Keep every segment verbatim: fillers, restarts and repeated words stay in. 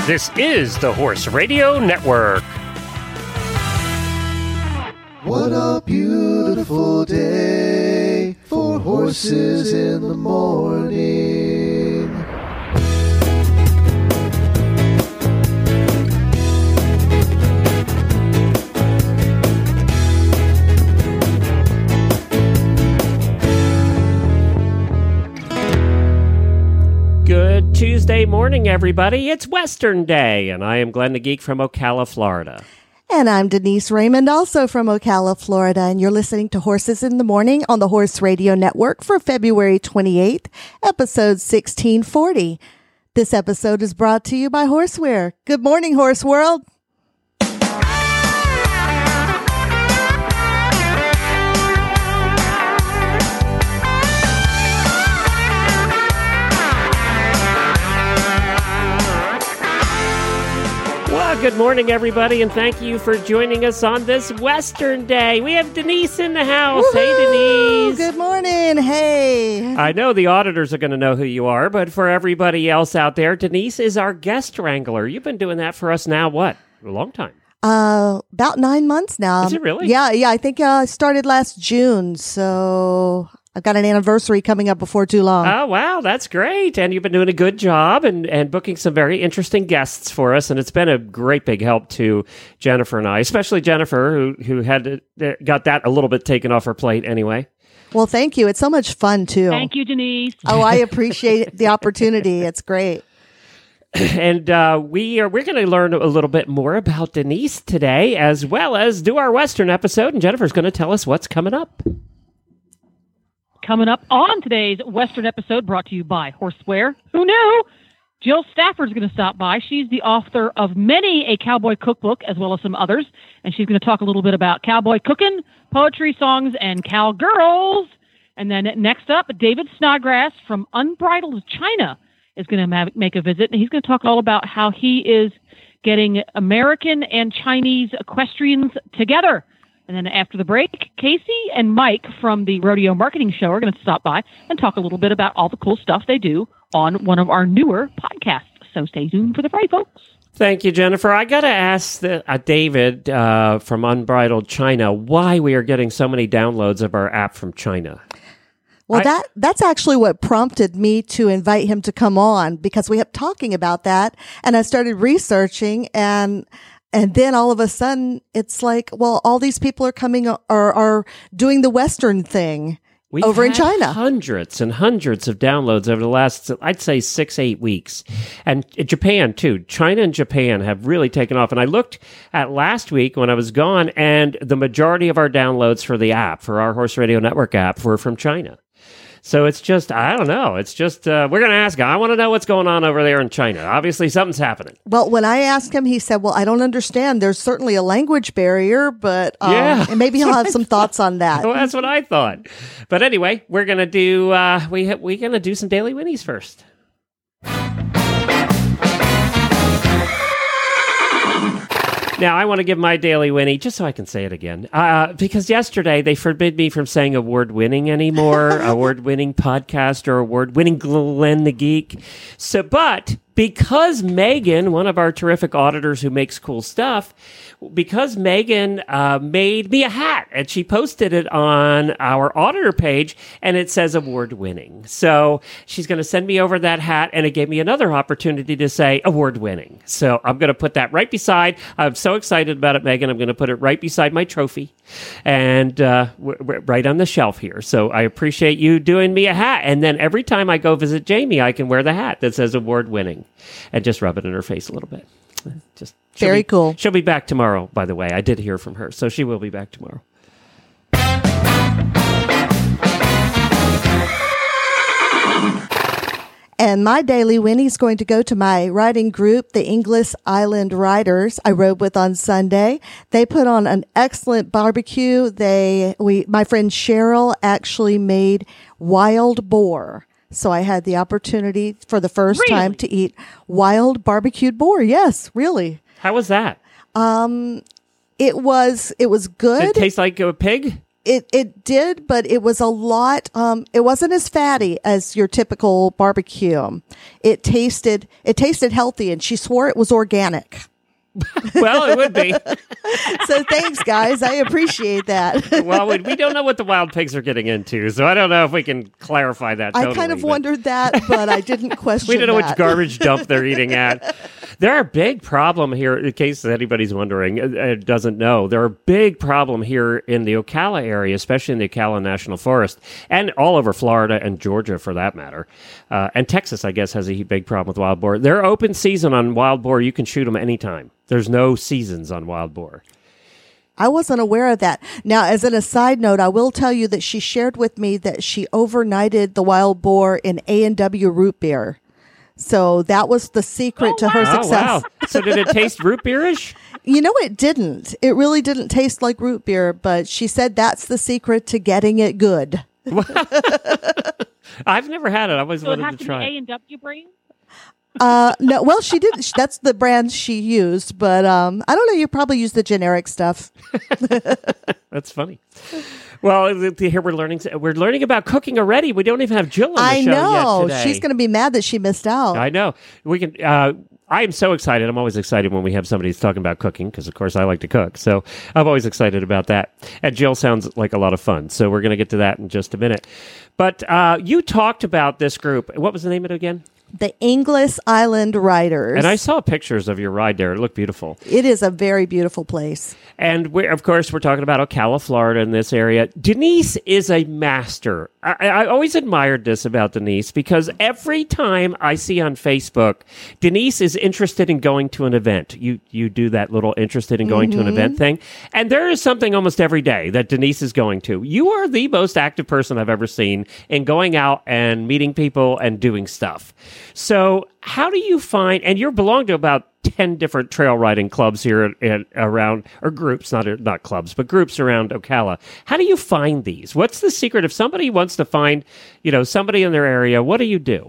This is the Horse Radio Network. What a beautiful day for horses in the morning. Good Tuesday morning, everybody. It's Western Day, and I am Glenn the Geek from Ocala, Florida. And I'm Denise Raymond, also from Ocala, Florida, and you're listening to Horses in the Morning on the Horse Radio Network for February twenty-eighth, episode sixteen forty. This episode is brought to you by Horseware. Good morning, Horse World. Well, good morning, everybody, and thank you for joining us on this Western Day. We have Denise in the house. Woo-hoo! Hey, Denise. Good morning. Hey. I know the auditors are going to know who you are, but for everybody else out there, Denise is our guest wrangler. You've been doing that for us now, what? A long time. Uh, about nine months now. Is it really? Yeah, yeah. I think uh, I started last June, so I've got an anniversary coming up before too long. Oh, wow. That's great. And you've been doing a good job and, and booking some very interesting guests for us. And it's been a great big help to Jennifer and I, especially Jennifer, who, who had to, got that a little bit taken off her plate anyway. Well, thank you. It's so much fun, too. Thank you, Denise. Oh, I appreciate the opportunity. It's great. And uh, we are, we're going to learn a little bit more about Denise today, as well as do our Western episode. And Jennifer's going to tell us what's coming up. Coming up on today's Western episode, brought to you by Horseware. Who knew? Jill Stafford's going to stop by. She's the author of many a cowboy cookbook, as well as some others. And she's going to talk a little bit about cowboy cooking, poetry, songs, and cowgirls. And then next up, David Snodgrass from Unbridled China is going to ma- make a visit. And he's going to talk all about how he is getting American and Chinese equestrians together. And then after the break, Casey and Mike from the Rodeo Marketing Show are going to stop by and talk a little bit about all the cool stuff they do on one of our newer podcasts. So stay tuned for the Friday, folks. Thank you, Jennifer. I got to ask the, uh, David uh, from Unbridled China why we are getting so many downloads of our app from China. Well, I, that that's actually what prompted me to invite him to come on, because we kept talking about that, and I started researching, and and then all of a sudden it's like, well, all these people are coming are are doing the Western thing We've over in had China. Hundreds and hundreds of downloads over the last, I'd say, six, eight weeks. And Japan, too. China and Japan have really taken off. And I looked at last week when I was gone, and the majority of our downloads for the app, for our Horse Radio Network app, were from China. So it's just, I don't know. It's just, uh, we're going to ask him. I want to know what's going on over there in China. Obviously, something's happening. Well, when I asked him, he said, well, I don't understand. There's certainly a language barrier, but um, yeah, and maybe he'll have some thoughts on that. Well, that's what I thought. But anyway, we're going to do, uh, we ha- we're going to do some Daily Winnies first. Now, I want to give my Daily Winnie, just so I can say it again, uh, because yesterday they forbid me from saying award-winning anymore, award-winning podcast or award-winning Glenn the Geek. So, but because Megan, one of our terrific auditors who makes cool stuff, because Megan uh, made me a hat, and she posted it on our auditor page, and it says award-winning. So she's going to send me over that hat, and it gave me another opportunity to say award-winning. So I'm going to put that right beside. I'm so excited about it, Megan. I'm going to put it right beside my trophy, and uh, w- w- right on the shelf here. So I appreciate you doing me a hat, and then every time I go visit Jamie, I can wear the hat that says award-winning and just rub it in her face a little bit. Just Very be, cool. She'll be back tomorrow, by the way. I did hear from her, so she will be back tomorrow. And my Daily Winnie is going to go to my riding group, the English Island Riders. I rode with on Sunday. They put on an excellent barbecue. They, we, my friend Cheryl actually made wild boar. So I had the opportunity for the first Really? time to eat wild barbecued boar. Yes, really. How was that? Um, it was, it was Did good. it taste like a pig? It it did, but it was a lot. Um, it wasn't as fatty as your typical barbecue. It tasted it tasted healthy, and she swore it was organic. Well, it would be. So thanks, guys. I appreciate that. Well, we, we don't know what the wild pigs are getting into, so I don't know if we can clarify that totally. I kind of but wondered that, but I didn't question we don't know that. which garbage dump they're eating at. There are a big problem here, in case anybody's wondering, uh, uh, doesn't know. There are a big problem here in the Ocala area, especially in the Ocala National Forest, and all over Florida and Georgia, for that matter. Uh, and Texas, I guess, has a big problem with wild boar. They're open season on wild boar. You can shoot them anytime. There's no seasons on wild boar. I wasn't aware of that. Now, as an aside note, I will tell you that she shared with me that she overnighted the wild boar in A and W root beer. So that was the secret Oh, to her wow. Oh, success. wow. So did it taste root beerish? You know, it didn't. It really didn't taste like root beer, but she said that's the secret to getting it good. I've never had it. I always So it wanted has to to be try A it. and W brand? Uh, no, well, she didn't. That's the brand she used, but um, I don't know. You probably use the generic stuff. That's funny. Well, here we're learning. We're learning about cooking already. We don't even have Jill on the I show know. yet today. She's going to be mad that she missed out. I know. We can. Uh, I am so excited. I'm always excited when we have somebody who's talking about cooking because, of course, I like to cook. So I'm always excited about that. And Jill sounds like a lot of fun. So we're going to get to that in just a minute. But uh, you talked about this group. What was the name of it again? The Inglis Island Riders. And I saw pictures of your ride there. It looked beautiful. It is a very beautiful place. And we, of course, we're talking about Ocala, Florida, in this area. Denise is a master. I, I always admired this about Denise because every time I see on Facebook, Denise is interested in going to an event. You you do that little interested in going mm-hmm. to an event thing. And there is something almost every day that Denise is going to. You are the most active person I've ever seen in going out and meeting people and doing stuff. So how do you find, and you belong to about ten different trail riding clubs here at, at, around, or groups, not not clubs, but groups around Ocala. How do you find these? What's the secret? If somebody wants to find, you know, somebody in their area, what do you do?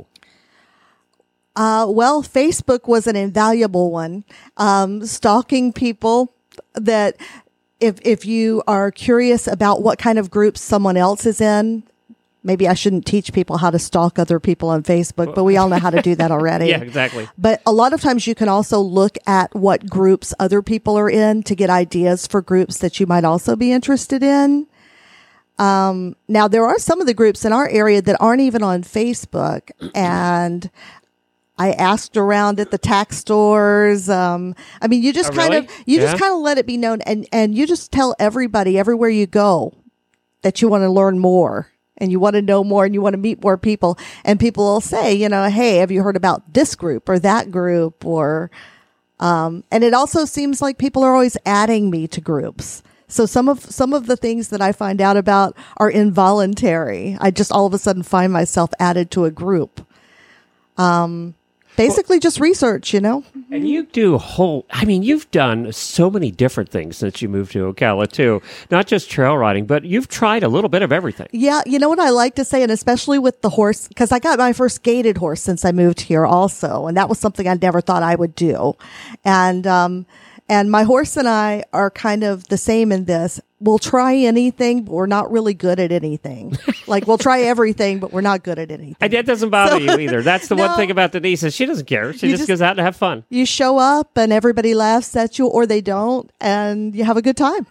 Uh, well, Facebook was an invaluable one. Um, stalking people that if if you are curious about what kind of groups someone else is in, maybe I shouldn't teach people how to stalk other people on Facebook, but we all know how to do that already. Yeah, exactly. But a lot of times you can also look at what groups other people are in to get ideas for groups that you might also be interested in. Um, now, there are some of the groups in our area that aren't even on Facebook, and I asked around at the tax stores. Um, I mean, you just Oh, kind really? of you Yeah. just kind of let it be known, and and you just tell everybody everywhere you go that you want to learn more. And you want to know more and you want to meet more people. And people will say, you know, hey, have you heard about this group or that group? Or, um, and it also seems like people are always adding me to groups. So some of, some of the things that I find out about are involuntary. I just all of a sudden find myself added to a group. Um, basically just research, you know? And you do whole, I mean, you've done so many different things since you moved to Ocala, too. Not just trail riding, but you've tried a little bit of everything. Yeah, you know what I like to say, and especially with the horse, because I got my first gated horse since I moved here also, and that was something I never thought I would do. And um, and my horse and I are kind of the same in this. We'll try anything, but we're not really good at anything. Like, we'll try everything, but we're not good at anything. And that doesn't bother So- you either. That's the No. one thing about Denise is she doesn't care. She You just, just- goes out to have fun. You show up, and everybody laughs at you, or they don't, and you have a good time.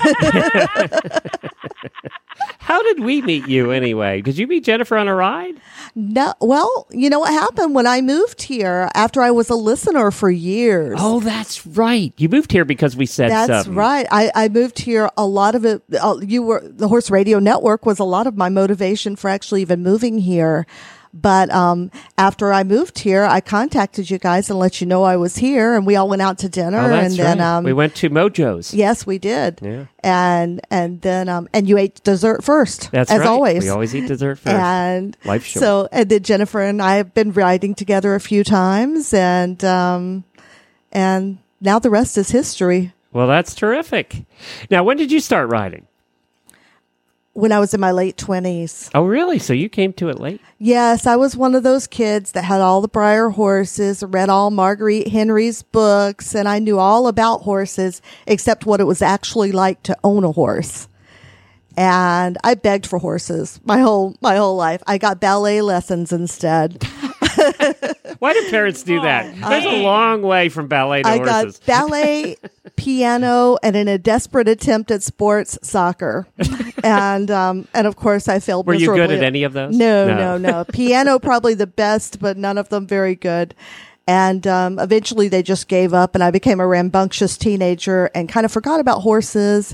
How did we meet you anyway? Did you meet Jennifer on a ride? No, well, you know what happened when I moved here after I was a listener for years. Oh, that's right. You moved here because we said That's something. right. I, I moved here. A lot of it, uh, you were, the Horse Radio Network was a lot of my motivation for actually even moving here. But um, after I moved here, I contacted you guys and let you know I was here, and we all went out to dinner. Oh, that's and then, right. um, we went to Mojo's. yes, we did. Yeah. And and then um, and you ate dessert first, That's as right. always. We always eat dessert first. And Life short. so, and then Jennifer and I have been riding together a few times, and um, and now the rest is history. Well, that's terrific. Now, when did you start riding? When I was in my late twenties. Oh, really? So you came to it late? Yes, I was one of those kids that had all the Breyer horses, read all Marguerite Henry's books, and I knew all about horses except what it was actually like to own a horse. And I begged for horses my whole my whole life. I got ballet lessons instead. Why do parents do that? There's a long way from ballet to I horses. got ballet, piano, and in a desperate attempt at sports, soccer. And um, and of course, I failed Were you miserably. good at any of those? No, no, no, no. Piano probably the best, but none of them very good. And um, eventually, they just gave up, and I became a rambunctious teenager and kind of forgot about horses.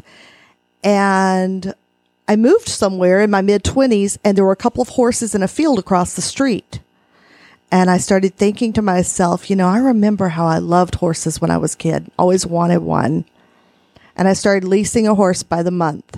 And I moved somewhere in my mid twenties, and there were a couple of horses in a field across the street. And I started thinking to myself, you know, I remember how I loved horses when I was a kid. Always wanted one. And I started leasing a horse by the month.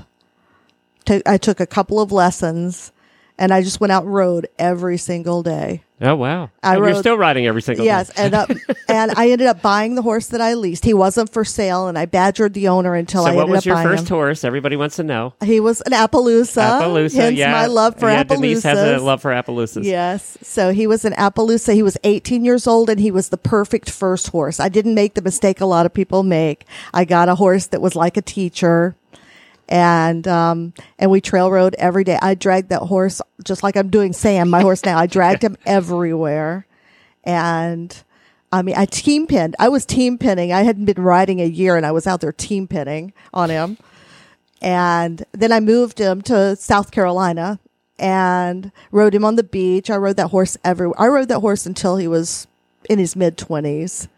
I took a couple of lessons, and I just went out and rode every single day. Oh, wow. I and rode, you're still riding every single yes, day. and, uh, and I ended up buying the horse that I leased. He wasn't for sale, and I badgered the owner until so I ended up buying him. what was your first horse? Everybody wants to know. He was an Appaloosa. Appaloosa, hence yeah. my love for yeah, Appaloosas. Denise has a love for Appaloosas. Yes. So he was an Appaloosa. He was eighteen years old, and he was the perfect first horse. I didn't make the mistake a lot of people make. I got a horse that was like a teacher. And, um, and we trail rode every day. I dragged that horse just like I'm doing Sam, my horse now. I dragged him everywhere. And I mean, I team pinned. I was team pinning. I hadn't been riding a year, and I was out there team pinning on him. And then I moved him to South Carolina and rode him on the beach. I rode that horse everywhere. I rode that horse until he was in his mid twenties.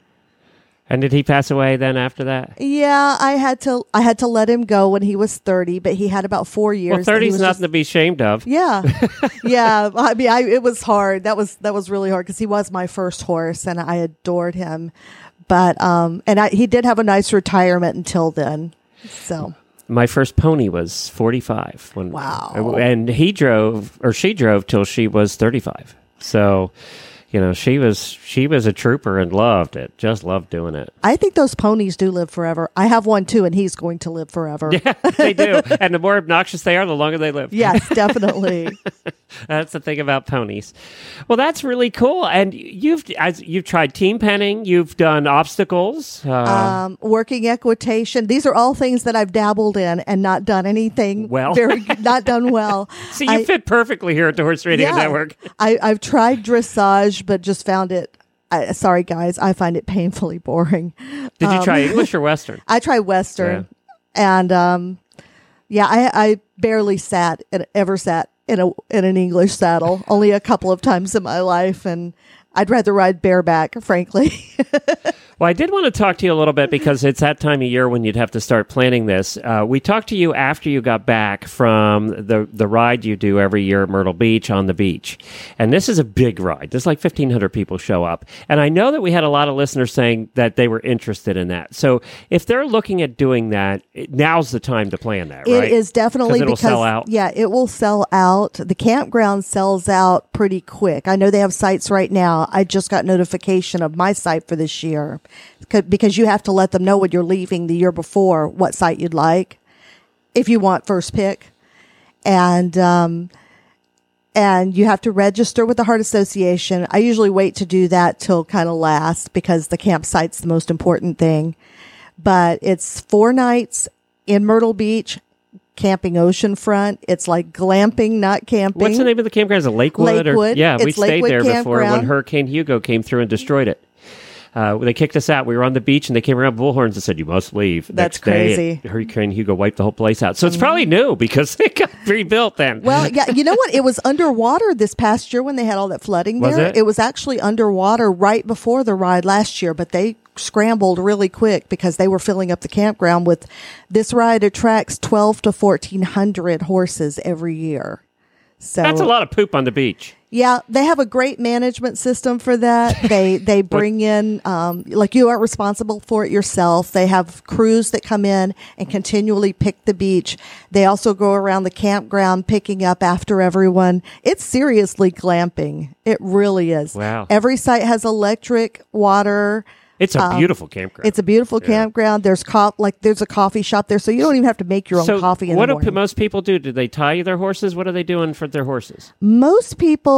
And did he pass away then after that? Yeah, I had to. I had to let him go when he was thirty, but he had about four years. Well, thirty is nothing just, to be ashamed of. Yeah, yeah. I mean, I, it was hard. That was that was really hard because he was my first horse, and I adored him. But um, and I, he did have a nice retirement until then. So my first pony was forty-five. When, Wow. And he drove, or she drove till she was thirty-five. So, you know, she was she was a trooper and loved it. Just loved doing it. I think those ponies do live forever. I have one too, and he's going to live forever. Yeah, they do. And the more obnoxious they are, the longer they live. Yes, definitely. That's the thing about ponies. Well, that's really cool. And you've as you've tried team penning, you've done obstacles, uh, um, working equitation. These are all things that I've dabbled in and not done anything Well. very not done well. so you I- fit perfectly here at the Horse Radio Yeah. Network. I, I've tried dressage, but just found it. I, sorry, guys, I find it painfully boring. Did you Um, try English or Western? I tried Western, and um, yeah, I, I barely sat in, ever sat in a in an English saddle. Only a couple of times in my life, and I'd rather ride bareback, frankly. Well, I did want to talk to you a little bit because it's that time of year when you'd have to start planning this. Uh, we talked to you after you got back from the, the ride you do every year at Myrtle Beach on the beach. And this is a big ride. There's like fifteen hundred people show up. And I know that we had a lot of listeners saying that they were interested in that. So if they're looking at doing that, it, now's the time to plan that, right? It is definitely 'Cause it'll because sell out. yeah, it will sell out. The campground sells out pretty quick. I know they have sites right now. I just got notification of my site for this year c- because you have to let them know when you're leaving the year before what site you'd like if you want first pick, and um, and you have to register with the Heart Association. I usually wait to do that till kind of last because the campsite's the most important thing. But it's four nights in Myrtle Beach, camping oceanfront. It's like glamping, not camping. What's the name of the campground? Is it Lakewood? Lakewood. Or, yeah, we It's stayed Lakewood there before when Campground. Hurricane Hugo came through and destroyed it. Uh, they kicked us out. We were on the beach, and they came around bullhorns and said, "You must leave." That's Next day, crazy. Hurricane Hugo wiped the whole place out. So it's probably new because it got rebuilt then. Well, yeah, you know what? It was underwater this past year when they had all that flooding Was there. it? was actually underwater right before the ride last year, but they scrambled really quick because they were filling up the campground with this ride attracts twelve to fourteen hundred horses every year. So That's a lot of poop on the beach. Yeah, they have a great management system for that. They they bring in um, like you aren't responsible for it yourself. They have crews that come in and continually pick the beach. They also go around the campground picking up after everyone. It's seriously glamping. It really is. Wow. Every site has electric, water. It's a beautiful campground. Um, It's a beautiful campground. There's co- like there's a coffee shop there, so you don't even have to make your own so coffee in what the do morning. p- most people do? Do they tie their horses? What are they doing for their horses? Most people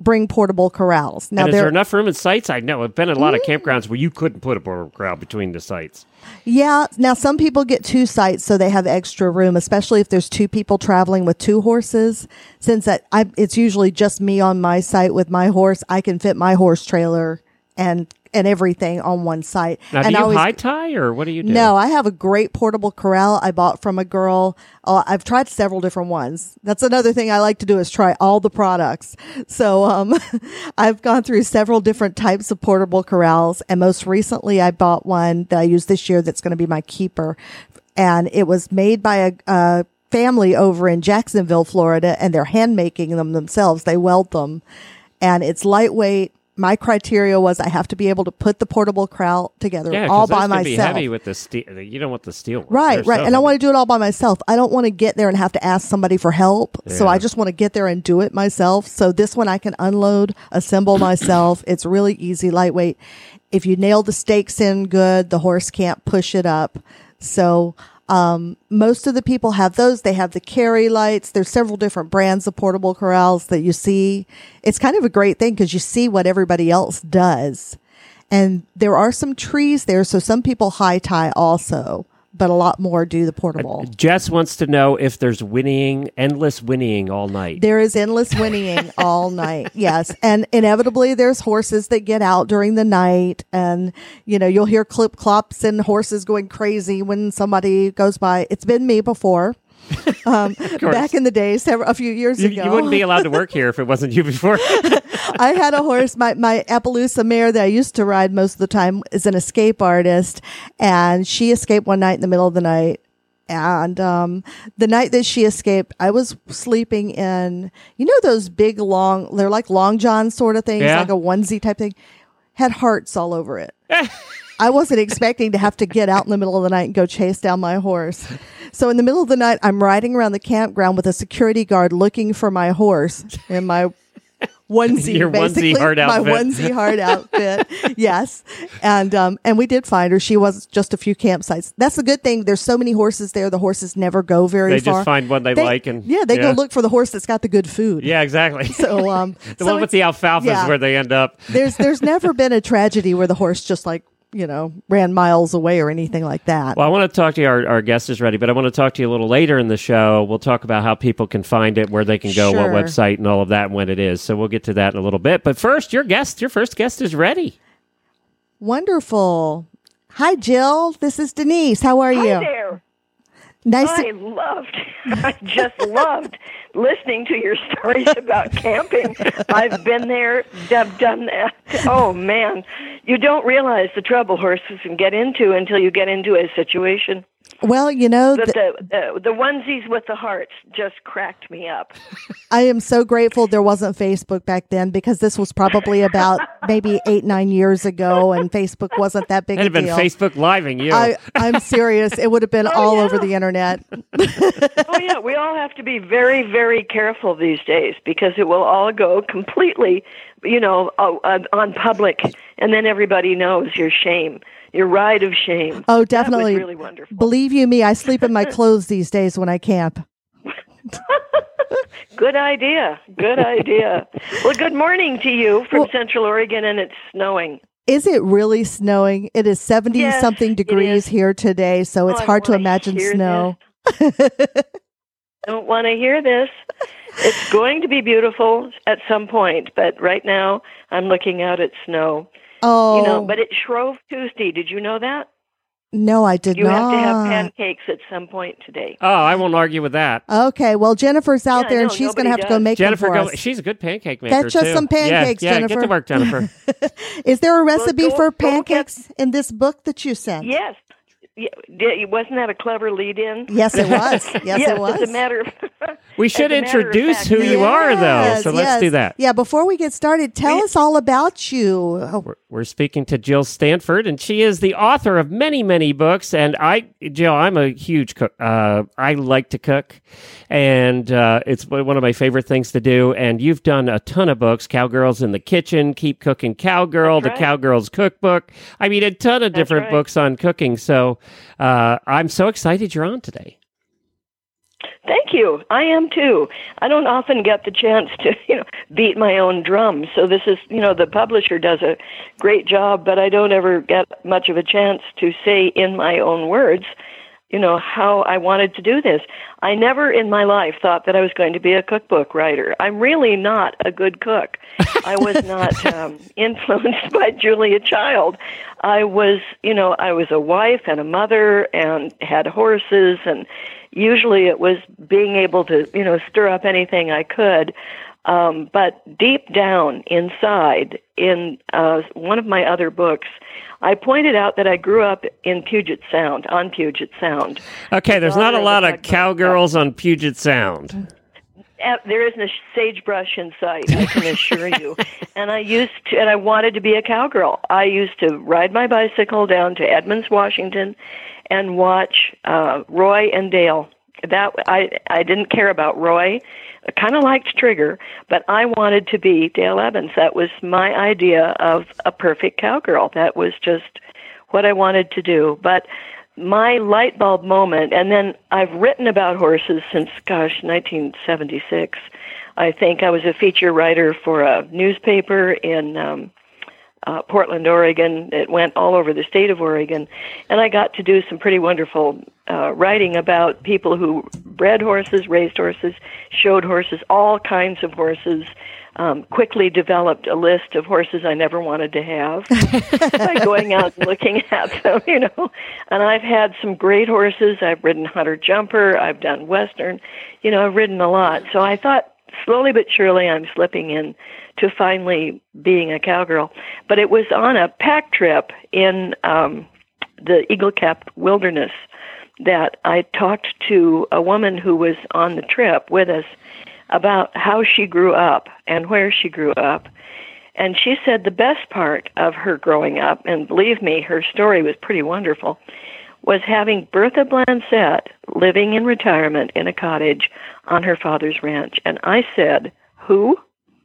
bring portable corrals. Now, and is there, there enough room in sites? I know I've been in a lot of Mm. campgrounds where you couldn't put a portable corral between the sites. yeah. Now, some people get two sites, so they have extra room, especially if there's two people traveling with two horses. Since that, I, it's usually just me on my site with my horse, I can fit my horse trailer and and everything on one site. Now, and do I you always- high tie or what do you do? No, I have a great portable corral I bought from a girl. Uh, I've tried several different ones. That's another thing I like to do is try all the products. So um, I've gone through several different types of portable corrals. And most recently, I bought one that I use this year that's going to be my keeper. And it was made by a, a family over in Jacksonville, Florida, and they're hand making them themselves. They weld them. And it's lightweight. My criteria was I have to be able to put the portable corral together Yeah, all 'cause by those can myself. be heavy with the steel. You don't want the steel ones. Right, They're right. so And I heavy. want to do it all by myself. I don't want to get there and have to ask somebody for help. So Yeah. I just want to get there and do it myself. So this one I can unload, assemble myself. It's really easy, lightweight. If you nail the stakes in good, the horse can't push it up. So um, most of the people have those. They have the carry lights. There's several different brands of portable corrals that you see. It's kind of a great thing because you see what everybody else does. And there are some trees there, so some people high tie also, but a lot more do the portable. Jess wants to know if there's whinnying, endless whinnying all night. There is endless whinnying all night. Yes. And inevitably there's horses that get out during the night and, you know, you'll hear clip clops and horses going crazy when somebody goes by. It's been me before. Um, back in the day, several, a few years You, ago. you wouldn't be allowed to work here if it wasn't you before. I had a horse. My, my Appaloosa mare that I used to ride most of the time is an escape artist, and she escaped one night in the middle of the night. And um, the night that she escaped, I was sleeping in, you know, those big long, they're like long john sort of things, Yeah. like a onesie type thing, had hearts all over it. I wasn't expecting to have to get out in the middle of the night and go chase down my horse. So in the middle of the night, I'm riding around the campground with a security guard looking for my horse in my onesie, Your onesie basically, hard my outfit. onesie hard outfit. Yes, and um, and we did find her. She was just a few campsites. That's the good thing. There's so many horses there. The horses never go very They far. just find one they, like and yeah, they go look for the horse that's got the good food. Yeah, exactly. So um, the so one with it's- the alfalfa yeah. is where they end up. there's there's never been a tragedy where the horse just like, you know, ran miles away or anything like that. Well, I want to talk to you. Our, our guest is ready, but I want to talk to you a little later in the show. We'll talk about how people can find it, where they can go, Sure. what website, and all of that, and when it is. So we'll get to that in a little bit. But first, your guest, your first guest is ready. Wonderful. Hi, Jill. This is Denise. How are Hi you? there. Nice I to loved, I just loved listening to your stories about camping. I've been there, I've done that. Oh, man. You don't realize the trouble horses can get into until you get into a situation. Well, you know, But th- the, the, the onesies with the hearts just cracked me up. I am so grateful there wasn't Facebook back then because this was probably about maybe eight, nine years ago, and Facebook wasn't that big It'd a have been deal. Facebook living you. I, I'm serious. It would have been Oh, all yeah. over the internet. Oh, yeah, we all have to be very, very careful these days because it will all go completely, you know, uh, uh, on public, and then everybody knows your shame, your ride of shame. Oh, definitely. That was really wonderful. Believe you me, I sleep in my clothes these days when I camp. Good idea. Good idea. Well, good morning to you from Well- Central Oregon, and it's snowing. Is it really snowing? It is seventy Yes, something it degrees is. here today, so it's Oh, I hard to wanna imagine hear snow. Don't want to hear this. It's going to be beautiful at some point, but right now I'm looking out at snow. Oh, You know, but it's Shrove Tuesday. Did you know that? no, I did You not. have to have pancakes at some point today. oh, I won't argue with that. Okay, well, Jennifer's out Yeah, there, and no, she's going nobody to have to go does. make Jennifer, them for go, us. she's a good pancake maker, Get us too. some pancakes, yeah, yeah, Jennifer. get to work, Jennifer. Is there a recipe go- for go get- pancakes in this book that you sent? Yes. Yeah, yeah, wasn't that a clever lead-in? Yes, it was. Yes, yes, it was. As a matter of, We as should a matter of introduce fact, who you are, though. Yes, So let's yes. do that. Yeah, before we get started, tell us all about you. Oh, We're, we're speaking to Jill Stanford, and she is the author of many, many books. And I, Jill, I'm a huge cook. Uh, I like to cook, and uh, it's one of my favorite things to do. And you've done a ton of books: Cowgirls in the Kitchen, Keep Cooking Cowgirl, That's The right. Cowgirls Cookbook. I mean, a ton of That's different right. books on cooking. So uh, I'm so excited you're on today. Thank you. I am too. I don't often get the chance to, you know, beat my own drum. So this is, you know, the publisher does a great job, but I don't ever get much of a chance to say in my own words, you know, how I wanted to do this. I never in my life thought that I was going to be a cookbook writer. I'm really not a good cook. I was not um, influenced by Julia Child. I was, you know, I was a wife and a mother and had horses, and usually it was being able to, you know, stir up anything I could. Um, but deep down inside, in uh, one of my other books, I pointed out that I grew up in Puget Sound, on Puget Sound. Okay, there's not a lot of cowgirls on Puget Sound. Uh, There isn't a sagebrush in sight, I can assure you. And I used to, and I wanted to be a cowgirl. I used to ride my bicycle down to Edmonds, Washington, and watch uh, Roy and Dale. That I I didn't care about Roy. I kind of liked Trigger, but I wanted to be Dale Evans. That was my idea of a perfect cowgirl. That was just what I wanted to do. But my light bulb moment, and then I've written about horses since, gosh, nineteen seventy-six. I think I was a feature writer for a newspaper in um, uh, Portland, Oregon. It went all over the state of Oregon, and I got to do some pretty wonderful uh, writing about people who bred horses, raised horses, showed horses, all kinds of horses. Um, quickly developed a list of horses I never wanted to have by going out and looking at them, you know. And I've had some great horses. I've ridden Hunter Jumper. I've done Western. You know, I've ridden a lot. So I thought slowly but surely I'm slipping in to finally being a cowgirl. But it was on a pack trip in um, the Eagle Cap Wilderness that I talked to a woman who was on the trip with us about how she grew up and where she grew up. And she said the best part of her growing up, and believe me, her story was pretty wonderful, was having Bertha Blancett living in retirement in a cottage on her father's ranch. And I said, who?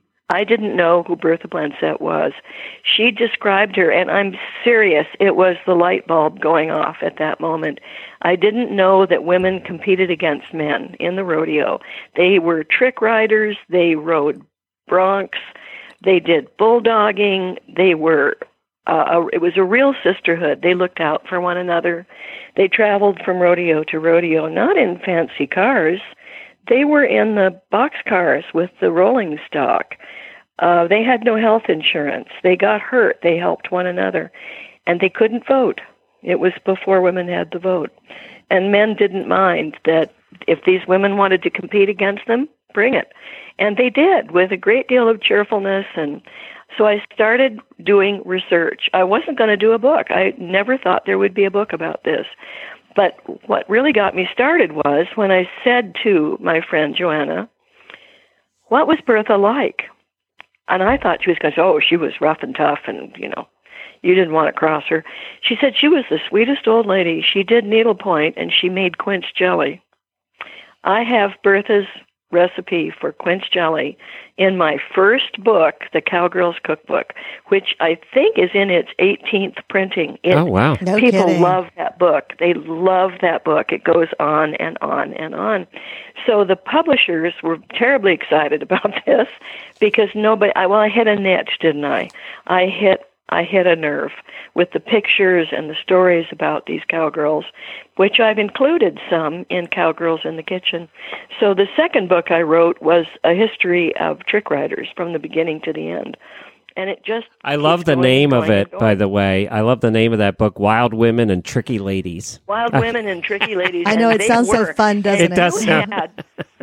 I didn't know who Bertha Blancett was. She described her, and I'm serious, it was the light bulb going off at that moment. I didn't know that women competed against men in the rodeo. They were trick riders, they rode broncs, they did bulldogging, they were, uh, a, it was a real sisterhood. They looked out for one another. They traveled from rodeo to rodeo, not in fancy cars. They were in the boxcars with the rolling stock. Uh, they had no health insurance. They got hurt. They helped one another. And they couldn't vote. It was before women had the vote. And men didn't mind that if these women wanted to compete against them, bring it. And they did with a great deal of cheerfulness. And so I started doing research. I wasn't going to do a book. I never thought there would be a book about this. But what really got me started was when I said to my friend Joanna, what was Bertha like? And I thought she was going to say, oh, she was rough and tough and, you know, you didn't want to cross her. She said she was the sweetest old lady. She did needlepoint and she made quince jelly. I have Bertha's recipe for quince jelly in my first book, The Cowgirl's Cookbook, which I think is in its eighteenth printing. It, oh, wow. No people kidding. love that book. They love that book. It goes on and on and on. So the publishers were terribly excited about this because nobody, I, well, I hit a niche, didn't I? I hit I hit a nerve with the pictures and the stories about these cowgirls, which I've included some in Cowgirls in the Kitchen. So the second book I wrote was a history of trick riders from the beginning to the end. And it just I love the going, name going, of it, going. by the way. I love the name of that book, Wild Women and Tricky Ladies. Wild Women and Tricky Ladies. I know, and it they sounds so were. fun, doesn't It it? does You sound- had-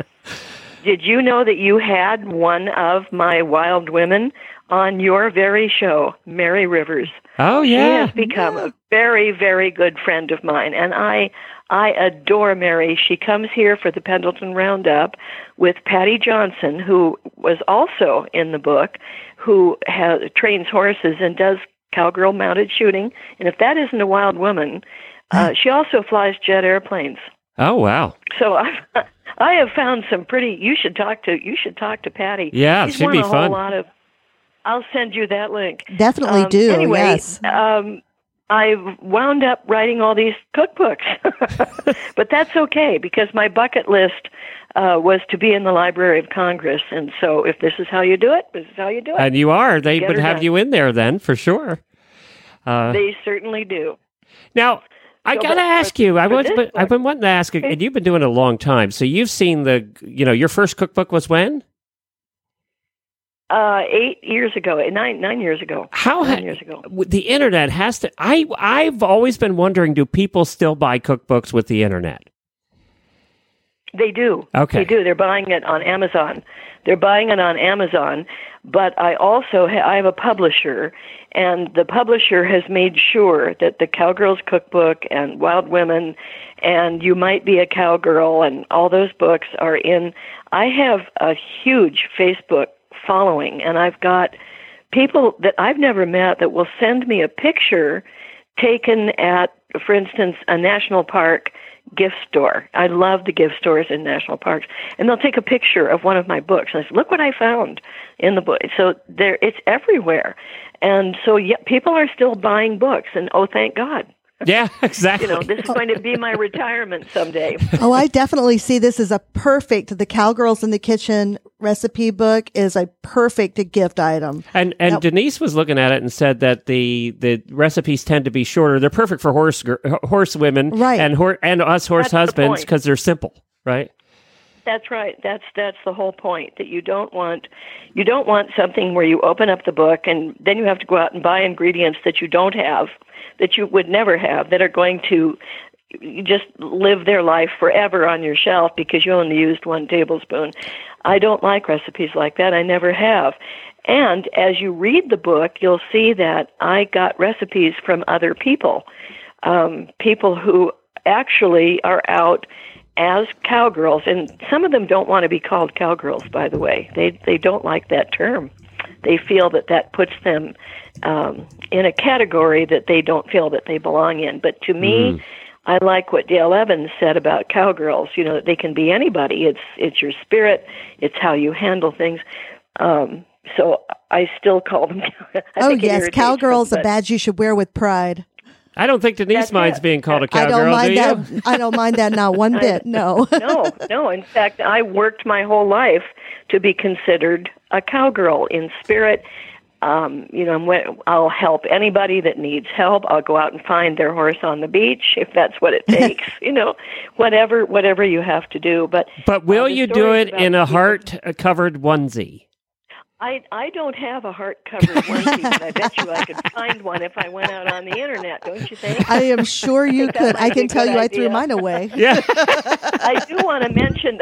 Did you know that you had one of my wild women on your very show, Mary Rivers? Oh, She yeah. has become a very, very good friend of mine, and I I adore Mary. She comes here for the Pendleton Roundup with Patty Johnson, who was also in the book, who has, trains horses and does cowgirl mounted shooting. And if that isn't a wild woman, uh, she also flies jet airplanes. Oh, wow. So I I have found some pretty. You should talk to you should talk to Patty. Yeah, it She's should won be a whole fun. lot of. I'll send you that link. Definitely Um, do, Anyway, yes. um, I've wound up writing all these cookbooks. But that's okay, because my bucket list uh, was to be in the Library of Congress. And so if this is how you do it, this is how you do it. And you are. They Get would her have done. you in there then, for sure. Uh, They certainly do. now, I So, got to but ask for- you, I for was, this but I've book- been wanting to ask, and you've been doing it a long time, so you've seen the, you know, your first cookbook was when? Uh, eight years ago, nine nine years ago. How nine ha- years ago? The internet has to, I, I've always been wondering, do people still buy cookbooks with the internet? They do. Okay. They do. They're buying it on Amazon. They're buying it on Amazon. But I also ha- I have a publisher, and the publisher has made sure that the Cowgirls Cookbook and Wild Women and You Might Be a Cowgirl and all those books are in. I have a huge Facebook following, and I've got people that I've never met that will send me a picture taken at, for instance, a national park gift store. I love the gift stores in national parks. And they'll take a picture of one of my books. And I say, look what I found in the book. So there, it's everywhere. And so yeah, people are still buying books. And oh, thank God. Yeah, exactly. You know, this is going to be my retirement someday. Oh, I definitely see this as a perfect, the Cowgirls in the Kitchen recipe book is a perfect gift item. And and Yep. Denise was looking at it and said that the, the recipes tend to be shorter. They're perfect for horse gir- horse women, Right. And hor- and us horse That's the husbands point. because they're simple, right? That's right. That's that's the whole point. That you don't want you don't want something where you open up the book and then you have to go out and buy ingredients that you don't have, that you would never have, that are going to just live their life forever on your shelf because you only used one tablespoon. I don't like recipes like that. I never have. And as you read the book, you'll see that I got recipes from other people, um, people who actually are out as cowgirls, and some of them don't want to be called cowgirls, by the way. They they don't like that term. They feel that that puts them um, in a category that they don't feel that they belong in. But to me, I like what Dale Evans said about cowgirls. You know, they can be anybody. It's it's your spirit. It's how you handle things. Um, so I still call them. I Oh, think it yes. irritates Cowgirl's them, a but- badge you should wear with pride. I don't think Denise That's minds it. being called a I cowgirl, don't mind do you? that. I don't mind that not one bit. No. no, no. In fact, I worked my whole life to be considered a cowgirl in spirit. Um, you know, when- I'll help anybody that needs help. I'll go out and find their horse on the beach if that's what it takes. You know, whatever, whatever you have to do. But But will uh, the you do stories it about in a people- heart-covered onesie? I I don't have a heart-covered onesie, but I bet you I could find one if I went out on the internet. Don't you think? I am sure you That could. might I be can a tell good you I threw idea. mine away. Yeah. I do want to mention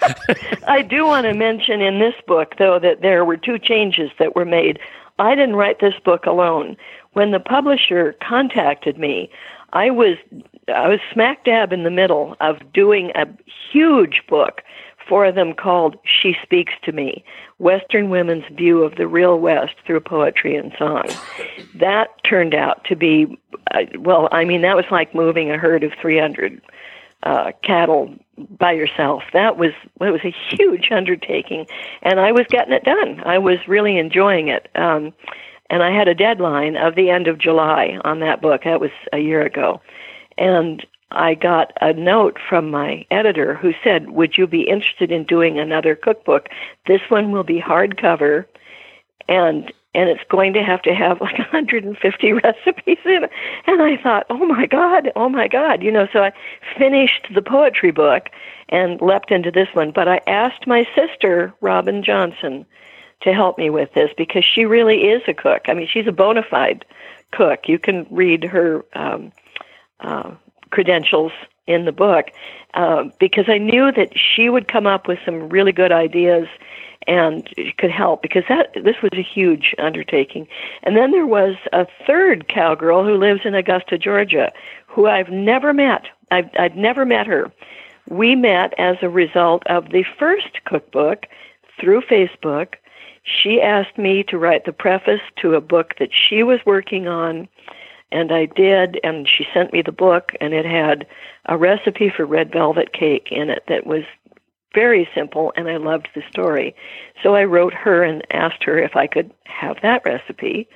I do want to mention in this book, though, that there were two changes that were made. I didn't write this book alone. When the publisher contacted me, I was I was smack dab in the middle of doing a huge book for them called She Speaks to Me, Western Women's View of the Real West Through Poetry and Song. That turned out to be, uh, well, I mean, that was like moving a herd of three hundred uh, cattle by yourself. That was, it was a huge undertaking, and I was getting it done. I was really enjoying it. Um, and I had a deadline of the end of July on that book. That was a year ago. And I got a note from my editor who said, would you be interested in doing another cookbook? This one will be hardcover, and and it's going to have to have like one hundred fifty recipes in it. And I thought, oh, my God, oh, my God. You know, so I finished the poetry book and leapt into this one. But I asked my sister, Robin Johnson, to help me with this because she really is a cook. I mean, she's a bona fide cook. You can read her um, uh, credentials in the book uh, because I knew that she would come up with some really good ideas and could help because that this was a huge undertaking. And then there was a third cowgirl who lives in Augusta, Georgia, who I've never met. I've, I've never met her. We met as a result of the first cookbook through Facebook. She asked me to write the preface to a book that she was working on, and I did, and she sent me the book, and it had a recipe for red velvet cake in it that was very simple, and I loved the story. So I wrote her and asked her if I could have that recipe,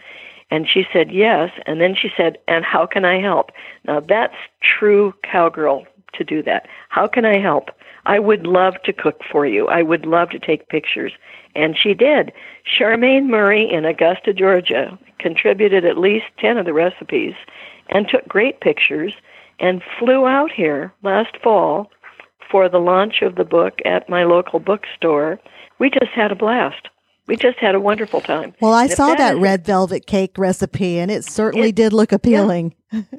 And she said, yes. And then she said, and how can I help? Now, that's true cowgirl to do that. How can I help? I would love to cook for you. I would love to take pictures. And she did. Charmaine Murray in Augusta, Georgia, contributed at least ten of the recipes and took great pictures and flew out here last fall for the launch of the book at my local bookstore. We just had a blast. We just had a wonderful time. Well, I And if saw that is- red velvet cake recipe, and it certainly It- did look appealing.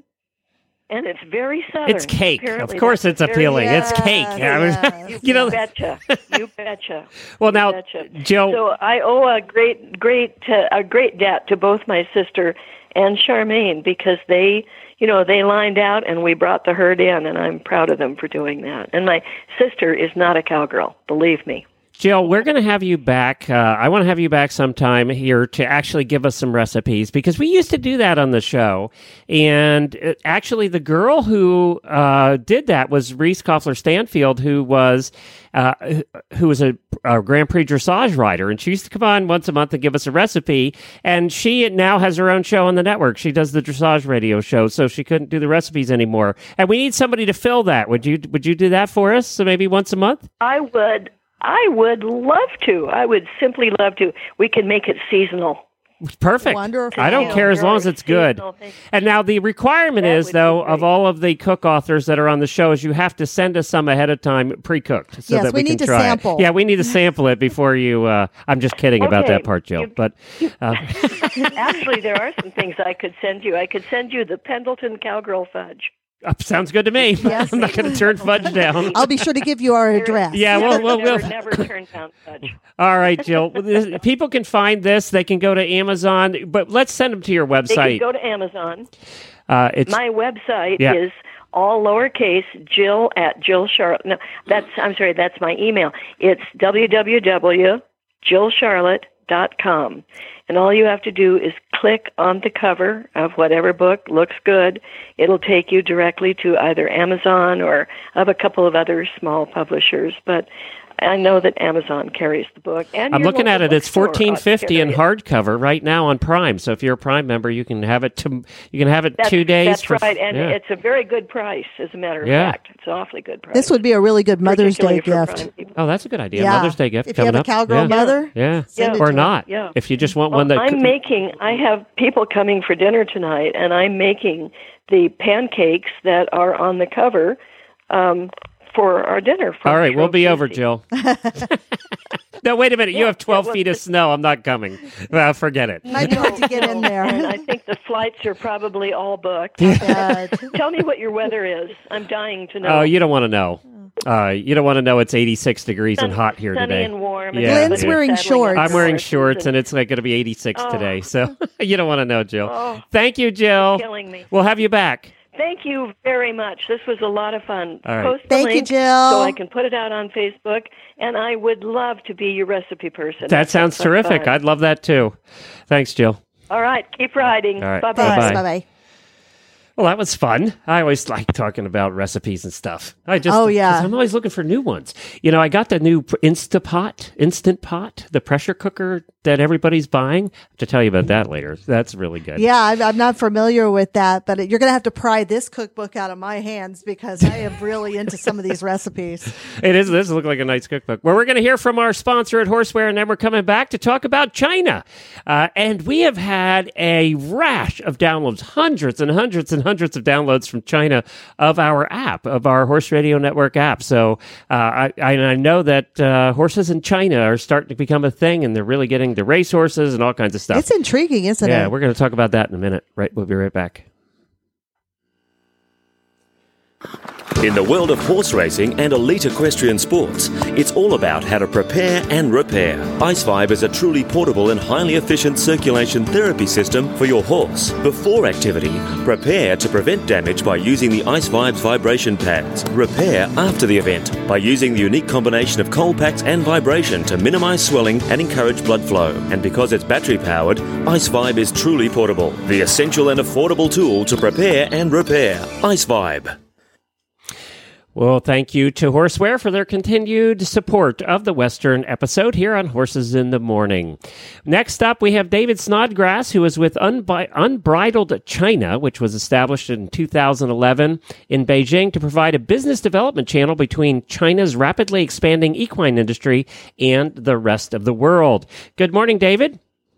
And it's very southern. It's cake. Apparently Of course that's it's a very- appealing. It's cake. I was- Yes. you know, betcha. You betcha. well, now, You betcha. Jill, So I owe a great, great, uh, a great debt to both my sister and Charmaine because they, you know, they lined out and we brought the herd in, and I'm proud of them for doing that. And my sister is not a cowgirl, believe me. Jill, we're going to have you back. Uh, I want to have you back sometime here to actually give us some recipes because we used to do that on the show. And uh, actually, the girl who uh, did that was Reese Koffler Stanfield, who was uh, who was a, a Grand Prix dressage rider, and she used to come on once a month and give us a recipe. And she now has her own show on the network. She does the dressage radio show, so she couldn't do the recipes anymore. And we need somebody to fill that. Would you Would you do that for us? So maybe once a month. I would, I would love to. I would simply love to. We can make it seasonal. Perfect. Wonderful. I don't You know, care as long as very it's good. seasonal thing. And now the requirement That is, would though, be of great. all of the cook authors that are on the show, is you have to send us some ahead of time pre-cooked so Yes, that we we, need can to try sample. it. Yeah, we need to sample it before you. Uh, I'm just kidding about Okay. that part, Jill. You- But uh, Actually, there are some things I could send you. I could send you the Pendleton Cowgirl Fudge. uh, sounds good to me. Yes. I'm not going to turn fudge down. I'll be sure to give you our address. Yeah, well, well, never, we'll. never turn down fudge. All right, Jill. Well, this- People can find this. They can go to Amazon, but let's send them to your They can website. go to Amazon. Uh, it's My website Yeah. is all lowercase Jill at Jill Charlotte. No, that's I'm sorry, that's my email. It's w w w dot jill charlotte dot com. And all you have to do is click on the cover of whatever book looks good. It'll take you directly to either Amazon or of a couple of other small publishers. But I know that Amazon carries the book. And I'm your looking at local it. It's bookstore fourteen ought to fifty in carry it. hardcover right now on Prime. So if you're a Prime member, you can have it. To, you can have it That's, two days. That's for, right, and yeah. it's a very good price, as a matter of Yeah. fact. It's an awfully good price. This would be a really good Mother's Day particularly for gift. Prime people. Oh, that's a good idea. Yeah. Mother's Day gift If you coming have a up. cowgirl yeah. mother, Yeah, send it or to not. Yeah. If you just want Well, one that I'm could- making, I have people coming for dinner tonight, and I'm making the pancakes that are on the cover um, for our dinner. from All right, we'll Shrove be over, Sushi. Jill. No, wait a minute. you Yeah, have twelve yeah, well, feet of this- snow. I'm not coming. Well, forget it. I know to get in there. And I think the flights are probably all booked. Uh, Tell me what your weather is. I'm dying to know. Oh, you don't want to know. Uh, you don't want to know it's eighty-six degrees and Sunny- hot here sunny today. and warm. Yeah, Glenn's yeah. wearing Settling shorts. up I'm wearing horses shorts, and and it's like going to be eighty-six Oh. today. So you don't want to know, Jill. Oh. Thank you, Jill. killing me. We'll have you back. Thank you very much. This was a lot of fun. All right. Post the Thank you, link Jill. So I can put it out on Facebook, and I would love to be your recipe person. That sounds so terrific. fun. I'd love that too. Thanks, Jill. All right, keep riding. All right. Bye-bye. thanks. Bye-bye. Bye-bye. Well, that was fun. I always like talking about recipes and stuff. I just, Oh, yeah. 'cause I'm always looking for new ones. You know, I got the new Instapot, Instant Pot, the pressure cooker that everybody's buying. I have to tell you about that later. That's really good. Yeah, I'm, I'm not familiar with that, but you're going to have to pry this cookbook out of my hands because I am really into some of these recipes. It is. This looks like a nice cookbook. Well, we're going to hear from our sponsor at Horseware, and then we're coming back to talk about China. Uh, and we have had a rash of downloads, hundreds and hundreds and hundreds of downloads from China of our app, of our Horse Radio Network app. So uh, I, I, I know that uh, horses in China are starting to become a thing, and they're really getting the race horses and all kinds of stuff. It's intriguing, isn't yeah, it? we're going to talk about that in a minute. Right, we'll be right back. In the world of horse racing and elite equestrian sports, it's all about how to prepare and repair. IceVibe is a truly portable and highly efficient circulation therapy system for your horse. Before activity, prepare to prevent damage by using the IceVibe's vibration pads. Repair after the event by using the unique combination of cold packs and vibration to minimize swelling and encourage blood flow. And because it's battery powered, IceVibe is truly portable. The essential and affordable tool to prepare and repair. IceVibe. Well, thank you to Horseware for their continued support of the Western episode here on Horses in the Morning. Next up, we have David Snodgrass, who is with Unbi- Unbridled China, which was established in two thousand eleven in Beijing to provide a business development channel between China's rapidly expanding equine industry and the rest of the world. Good morning, David.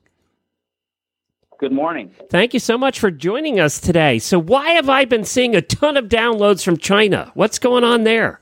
Good morning. Thank you so much for joining us today. So why have I been seeing a ton of downloads from China? What's going on there?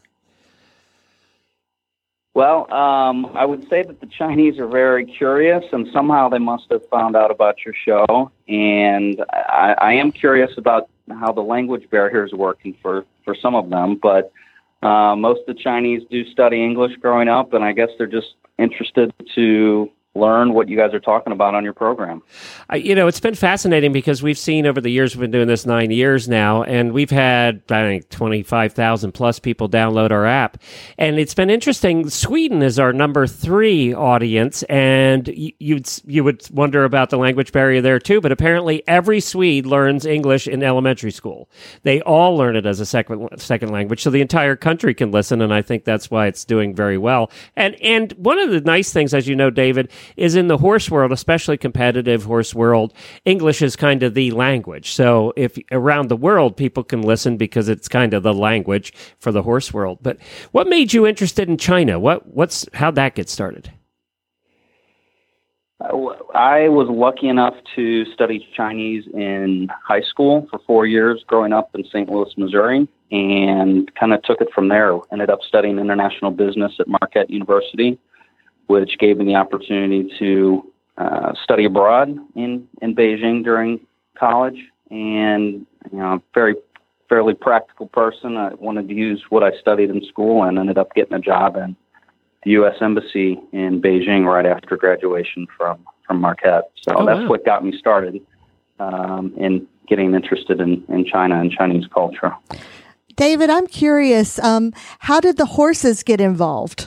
Well, um, I would say that the Chinese are very curious, and somehow they must have found out about your show. And I, I am curious about how the language barrier is working for, for some of them. But uh, most of the Chinese do study English growing up, and I guess they're just interested to learn what you guys are talking about on your program. Uh, you know, it's been fascinating because we've seen over the years, we've been doing this nine years now, and we've had, I think, twenty-five thousand plus people download our app. And it's been interesting. Sweden is our number three audience, and y- you'd, you would wonder about the language barrier there too, but apparently every Swede learns English in elementary school. They all learn it as a second second language, so the entire country can listen, and I think that's why it's doing very well. And, and one of the nice things, as you know, David, is in the horse world, especially competitive horse world, English is kind of the language. So if around the world, people can listen because it's kind of the language for the horse world. But what made you interested in China? What what's how'd that get started? I was lucky enough to study Chinese in high school for four years growing up in Saint Louis, Missouri, and kind of took it from there. Ended up studying international business at Marquette University, which gave me the opportunity to uh, study abroad in, in Beijing during college. And, you know, very, fairly practical person. I wanted to use what I studied in school and ended up getting a job in the U S Embassy in Beijing right after graduation from, from Marquette. So oh, that's wow. what got me started um, in getting interested in, in China and Chinese culture. David, I'm curious, um, how did the horses get involved?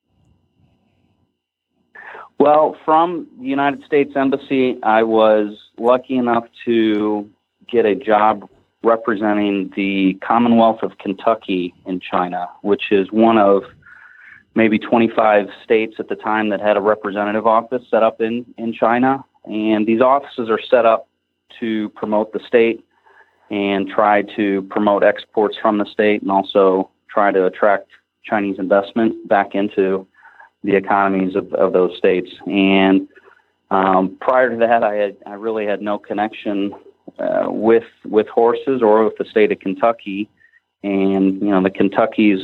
Well, from the United States Embassy, I was lucky enough to get a job representing the Commonwealth of Kentucky in China, which is one of maybe twenty-five states at the time that had a representative office set up in, in China. And these offices are set up to promote the state and try to promote exports from the state and also try to attract Chinese investment back into the economies of, of those states. And um, prior to that, I had I really had no connection uh, with with horses or with the state of Kentucky. And you know, the Kentucky's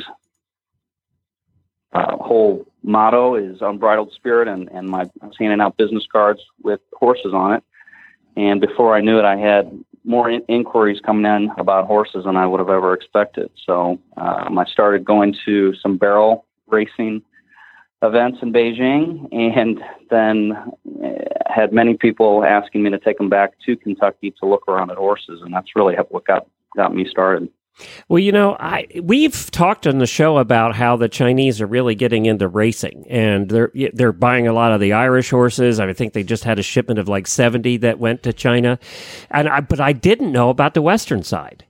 uh, whole motto is unbridled spirit, and and my I was handing out business cards with horses on it. And before I knew it, I had more in- inquiries coming in about horses than I would have ever expected. So um, I started going to some barrel racing events in Beijing, and then had many people asking me to take them back to Kentucky to look around at horses, and that's really what got got me started. Well, you know, I we've talked on the show about how the Chinese are really getting into racing, and they're they're buying a lot of the Irish horses. I think they just had a shipment of like seventy that went to China, and I, but I didn't know about the Western side.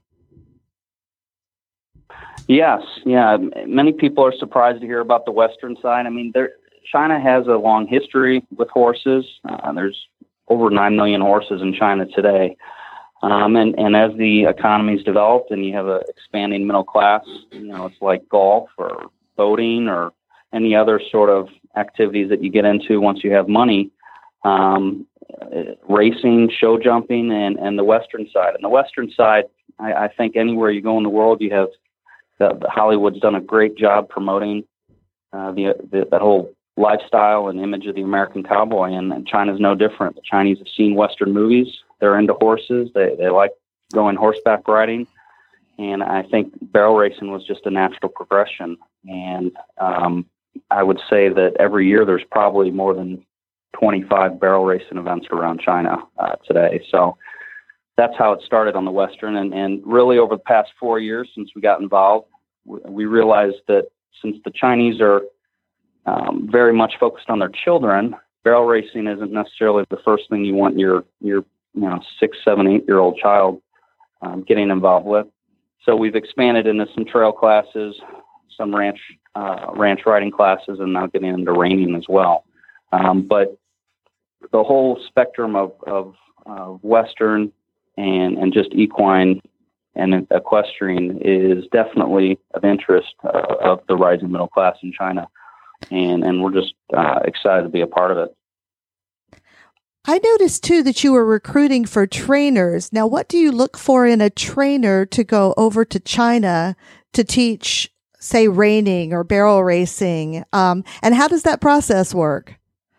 Yes, yeah. Many people are surprised to hear about the Western side. I mean, there, China has a long history with horses. Uh, there's over nine million horses in China today. Um, and, and as the economy's developed and you have an expanding middle class, you know, it's like golf or boating or any other sort of activities that you get into once you have money, um, racing, show jumping, and, and the Western side. And the Western side, I, I think anywhere you go in the world, you have the, the Hollywood's done a great job promoting uh, the, the that whole lifestyle and image of the American cowboy, and, and China's no different. The Chinese have seen Western movies. They're into horses. They they like going horseback riding, and I think barrel racing was just a natural progression. And um, I would say that every year there's probably more than twenty-five barrel racing events around China uh, today. So that's how it started on the Western. And, and really over the past four years since we got involved, we realized that since the Chinese are um, very much focused on their children, barrel racing isn't necessarily the first thing you want your, your you know, six, seven, eight-year-old child um, getting involved with. so we've expanded into some trail classes, some ranch uh, ranch riding classes, and now getting into reining as well. Um, but the whole spectrum of, of uh, Western and, and just equine and equestrian is definitely of interest uh, of the rising middle class in China. And, and we're just uh, excited to be a part of it. I noticed, too, that you were recruiting for trainers. Now, what do you look for in a trainer to go over to China to teach, say, reining or barrel racing? Um, and how does that process work?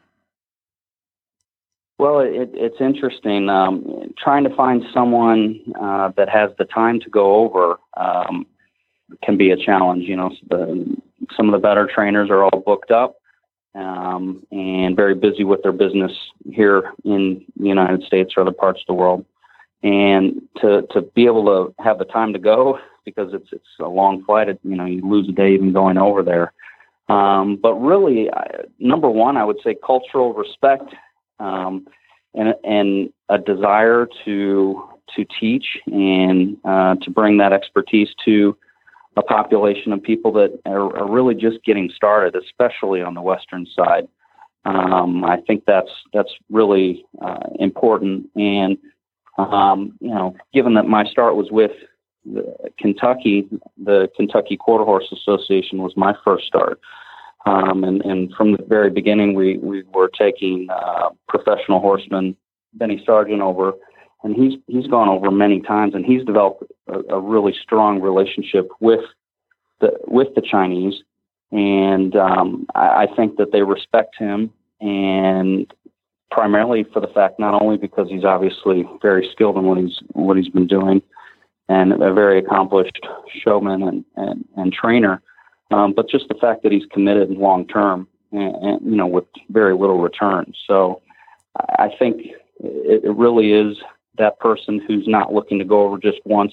Well, it, it's interesting. Um, trying to find someone uh, that has the time to go over um, can be a challenge. You know, the, some of the better trainers are all booked up um, and very busy with their business here in the United States or other parts of the world. And to, to be able to have the time to go, because it's it's a long flight, it, you know, you lose a day even going over there. Um, but really, I, number one, I would say cultural respect. Um, and, and a desire to to teach and uh, to bring that expertise to a population of people that are, are really just getting started, especially on the Western side. Um, I think that's that's really uh, important. And um, you know, given that my start was with the Kentucky, the Kentucky Quarter Horse Association was my first start. Um, and, and from the very beginning, we, we were taking uh, professional horseman Benny Sargent over, and he's he's gone over many times, and he's developed a, a really strong relationship with the with the Chinese, and um, I, I think that they respect him, and primarily for the fact not only because he's obviously very skilled in what he's what he's been doing, and a very accomplished showman and and, and trainer. Um, but just the fact that he's committed long term, and, and you know, with very little return. So I think it, it really is that person who's not looking to go over just once.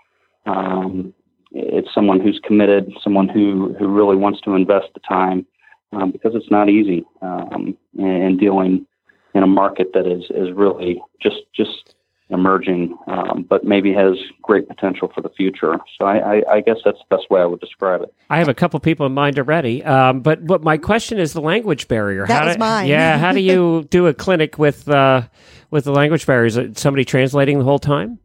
Um, it's someone who's committed, someone who, who really wants to invest the time, um, because it's not easy um, and dealing in a market that is, is really just just. emerging, um, but maybe has great potential for the future. So I, I, I guess that's the best way I would describe it. I have a couple people in mind already, um, but but my question is the language barrier. That how was do, mine. Yeah, how do you do a clinic with uh, with the language barrier? Is it somebody translating the whole time?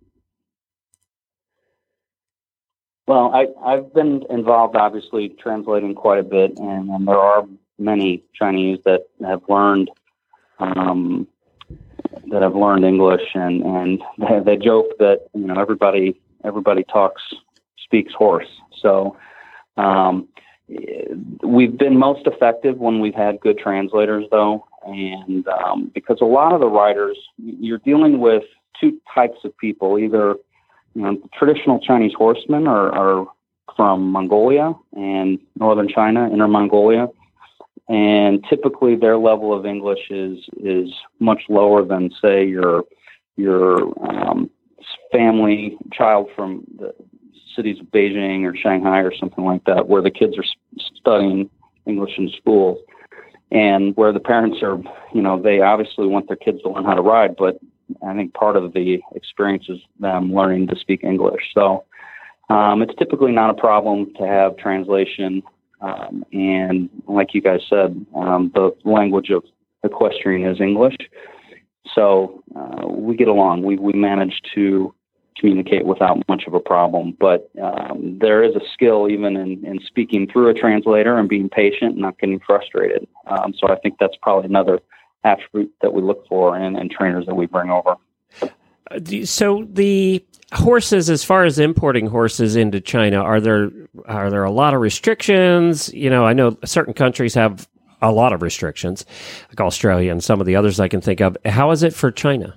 Well, I, I've been involved, obviously, translating quite a bit, and, and there are many Chinese that have learned um, that have learned English, and, and they, they joke that, you know, everybody, everybody talks, speaks horse. So, um, we've been most effective when we've had good translators though. And, um, because a lot of the riders, you're dealing with two types of people, either, you know, traditional Chinese horsemen are, are from Mongolia and northern China, Inner Mongolia. And typically their level of English is is much lower than, say, your your um, family child from the cities of Beijing or Shanghai or something like that, where the kids are studying English in schools, and where the parents are, you know, they obviously want their kids to learn how to ride, but I think part of the experience is them learning to speak English. So um, it's typically not a problem to have translation. Um, and like you guys said, um, the language of equestrian is English. So uh, we get along. We, we manage to communicate without much of a problem. But um, there is a skill even in, in speaking through a translator and being patient and not getting frustrated. Um, so I think that's probably another attribute that we look for in, in trainers that we bring over. So the horses, as far as importing horses into China, are there are there a lot of restrictions? You know, I know certain countries have a lot of restrictions, like Australia and some of the others I can think of. How is it for China?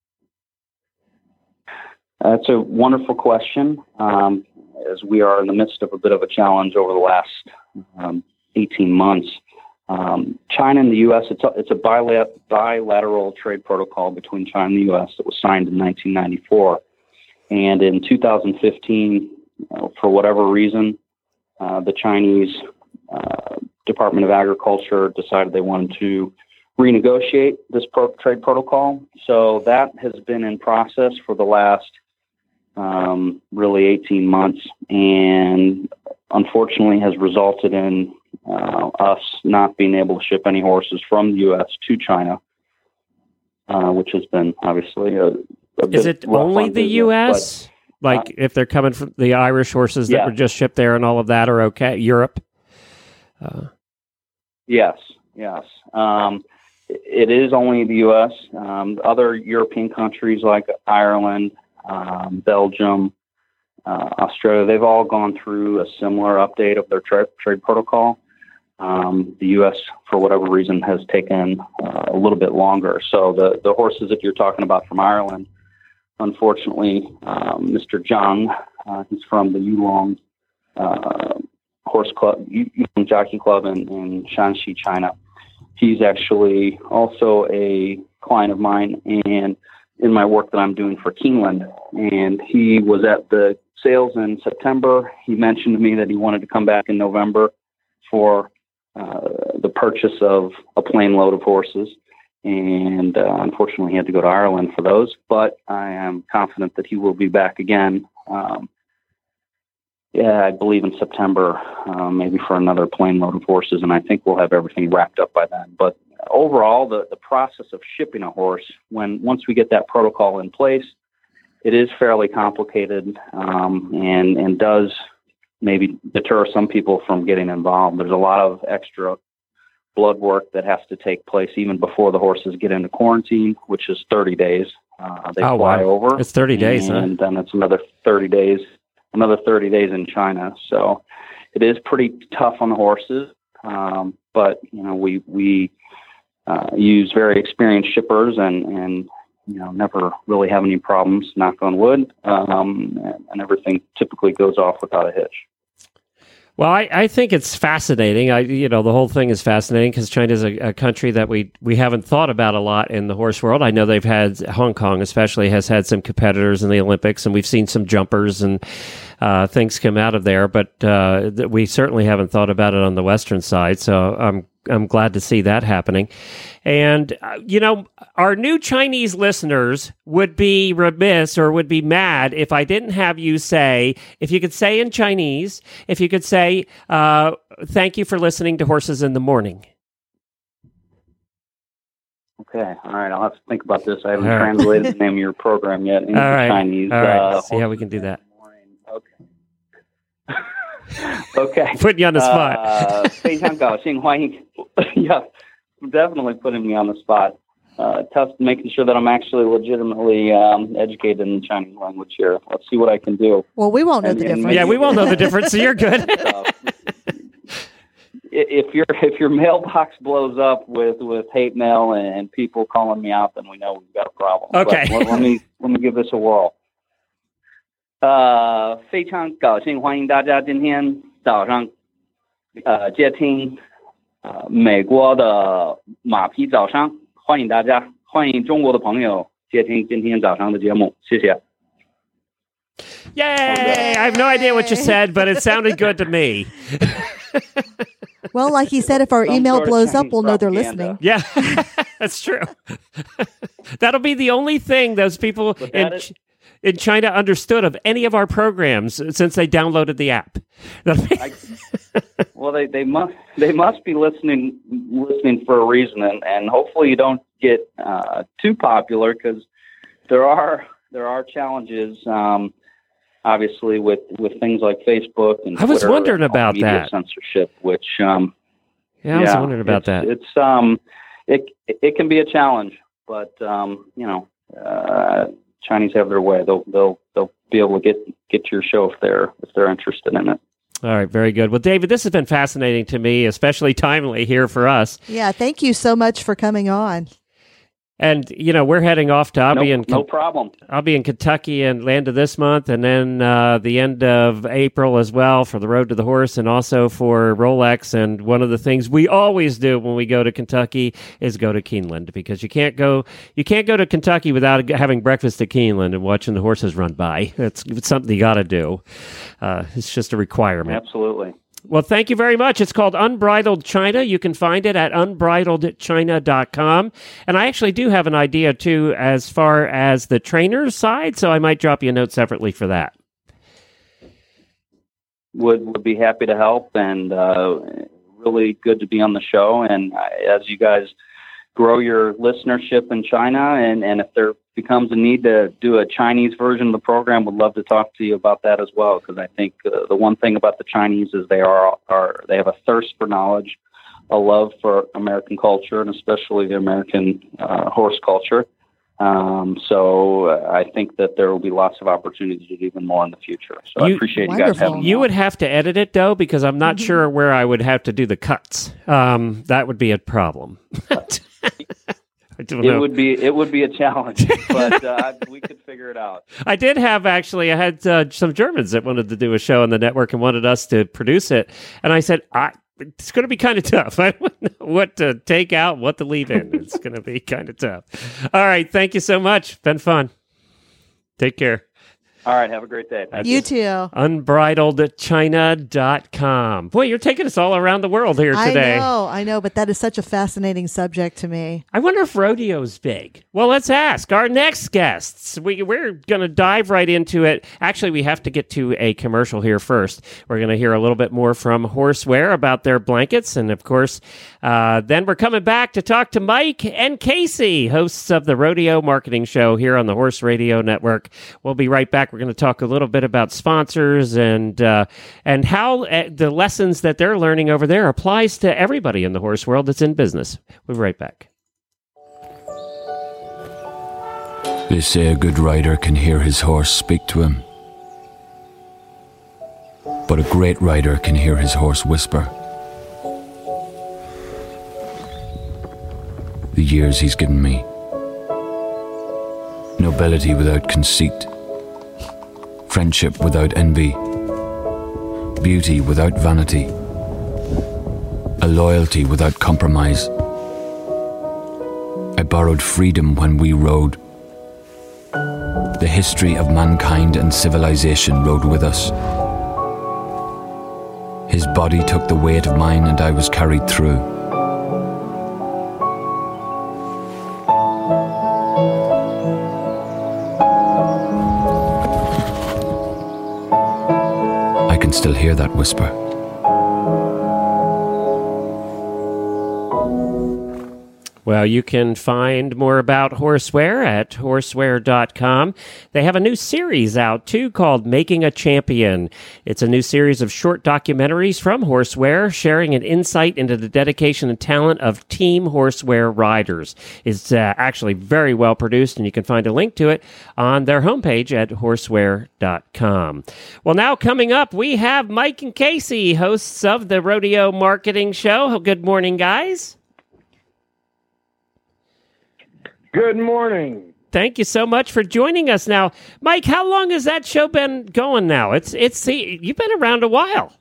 That's a wonderful question, um, as we are in the midst of a bit of a challenge over the last um, eighteen months. Um, China and the U S, it's a, it's a bilat- bilateral trade protocol between China and the U S that was signed in nineteen ninety-four. And in two thousand fifteen, you know, for whatever reason, uh, the Chinese uh, Department of Agriculture decided they wanted to renegotiate this pro- trade protocol. So that has been in process for the last um, really eighteen months, and unfortunately has resulted in uh, us not being able to ship any horses from the U S to China, uh, which has been obviously a, a bit Is it rough only on the business, U S? but, Like uh, if they're coming from the Irish horses that yeah. were just shipped there and all of that are okay? Europe? Uh, Yes, yes. Um, it is only the U S. Um, other European countries like Ireland, um, Belgium, uh, Australia, they've all gone through a similar update of their tra- trade protocol. Um, the U S, for whatever reason, has taken uh, a little bit longer. So the, the horses that you're talking about from Ireland, unfortunately, um, Mister Zhang, uh, he's from the Yulong uh, Horse Club, Yulong Jockey Club in, in Shanxi, China. He's actually also a client of mine, and in my work that I'm doing for Keeneland, and he was at the sales in September. He mentioned to me that he wanted to come back in November for uh, the purchase of a plane load of horses, and uh, unfortunately he had to go to Ireland for those, but I am confident that he will be back again. Um, yeah, I believe in September, uh, maybe for another plane load of horses, and I think we'll have everything wrapped up by then. But overall, the, the process of shipping a horse, when once we get that protocol in place, it is fairly complicated, um, and and does maybe deter some people from getting involved. There's a lot of extra blood work that has to take place even before the horses get into quarantine, which is thirty days. Uh, they oh, fly wow. over. It's thirty days, and huh? then it's another thirty days, another thirty days in China. So it is pretty tough on the horses. Um, but, you know, we, we uh, use very experienced shippers and, and, you know, never really have any problems, knock on wood, um, and, and everything typically goes off without a hitch. Well, I, I think it's fascinating. I, you know, the whole thing is fascinating because China is a, a country that we, we haven't thought about a lot in the horse world. I know they've had, Hong Kong especially, has had some competitors in the Olympics, and we've seen some jumpers and uh, things come out of there, but uh, th- we certainly haven't thought about it on the Western side, so I'm I'm glad to see that happening. And, uh, you know, our new Chinese listeners would be remiss or would be mad if I didn't have you say, if you could say in Chinese, if you could say, uh, thank you for listening to Horses in the Morning. Okay. All right. I'll have to think about this. I haven't All right. translated the name of your program yet into All right. Chinese. All right. Uh, See how we can do that. Okay. Okay. Putting you on the spot. Uh, 非常高兴欢迎 Yeah, definitely putting me on the spot. Uh, tough making sure that I'm actually legitimately um, educated in the Chinese language here. Let's see what I can do. Well, we won't know And- the and difference. maybe- Yeah, we won't know the difference, so you're good. Uh, if your if your mailbox blows up with, with hate mail and people calling me out, then we know we've got a problem. Okay. But let, let me let me give this a whirl. 呃，非常高兴欢迎大家今天早上呃接听呃美国的马匹早上，欢迎大家，欢迎中国的朋友接听今天早上的节目，谢谢。 Yay! I have no idea what you said, but it sounded good to me. Well, like he said, if our Some email sort of blows up, Chinese we'll know they're propaganda. listening. Yeah, that's true. That'll be the only thing those people But in, that is- in China understood of any of our programs since they downloaded the app. I, well, they, they must they must be listening listening for a reason, and, and hopefully you don't get uh, too popular because there are there are challenges, um, obviously with, with things like Facebook and I was Twitter wondering and all about media that. censorship, which um, yeah, I was yeah, wondering about it's, that. It's um, it it can be a challenge, but um, you know, uh, Chinese have their way. They'll they'll they'll be able to get get your show if they're if they're interested in it. All right, very good. Well, David, this has been fascinating to me, especially timely here for us. Yeah, thank you so much for coming on. And you know, we're heading off to I'll No, be in no problem. I'll be in Kentucky and land of this month, and then uh, the end of April as well for the Road to the Horse, and also for Rolex. And one of the things we always do when we go to Kentucky is go to Keeneland, because you can't go you can't go to Kentucky without having breakfast at Keeneland and watching the horses run by. It's, it's something you got to do. Uh, it's just a requirement. Absolutely. Well, thank you very much. It's called Unbridled China. You can find it at unbridled china dot com. And I actually do have an idea, too, as far as the trainers side, so I might drop you a note separately for that. Would would be happy to help, and uh, really good to be on the show. And uh, as you guys grow your listenership in China, and, and if there becomes a need to do a Chinese version of the program, would love to talk to you about that as well. Because I think uh, the one thing about the Chinese is they are are they have a thirst for knowledge, a love for American culture, and especially the American uh, horse culture. Um, so uh, I think that there will be lots of opportunities to do even more in the future. So You- I appreciate you Wonderful. guys having me. You would have to edit it, though, because I'm not sure where I would have to do the cuts. Um, that would be a problem. I don't It know. would be it would be a challenge, but uh, we could figure it out. I did have, actually, I had uh, some Germans that wanted to do a show on the network and wanted us to produce it. And I said, I, it's going to be kind of tough. I don't know what to take out, what to leave in. It's going to be kind of tough. All right. Thank you so much. Been fun. Take care. All right, have a great day. Thank You too. unbridled china dot com. Boy, you're taking us all around the world here today. I know, I know, but that is such a fascinating subject to me. I wonder if rodeo's big. Well, let's ask our next guests. We, we're going to dive right into it. Actually, we have to get to a commercial here first. We're going to hear a little bit more from Horseware about their blankets. And, of course, uh, then we're coming back to talk to Mike and Casey, hosts of the Rodeo Marketing Show here on the Horse Radio Network. We'll be right back. We're going to talk a little bit about sponsors and uh, and how uh, the lessons that they're learning over there applies to everybody in the horse world that's in business. We'll be right back. They say a good rider can hear his horse speak to him. But a great rider can hear his horse whisper. The years he's given me. Nobility without conceit. Friendship without envy. Beauty without vanity. A loyalty without compromise. I borrowed freedom when we rode. The history of mankind and civilization rode with us. His body took the weight of mine and I was carried through. I can still hear that whisper. Well, you can find more about Horseware at horseware dot com. They have a new series out, too, called Making a Champion. It's a new series of short documentaries from Horseware, sharing an insight into the dedication and talent of Team Horseware riders. It's uh, actually very well produced, and you can find a link to it on their homepage at horseware dot com. Well, now coming up, we have Mike and Casey, hosts of the Rodeo Marketing Show. Good morning, guys. Good morning. Thank you so much for joining us. Now, Mike, how long has that show been going now? It's it's you've been around a while.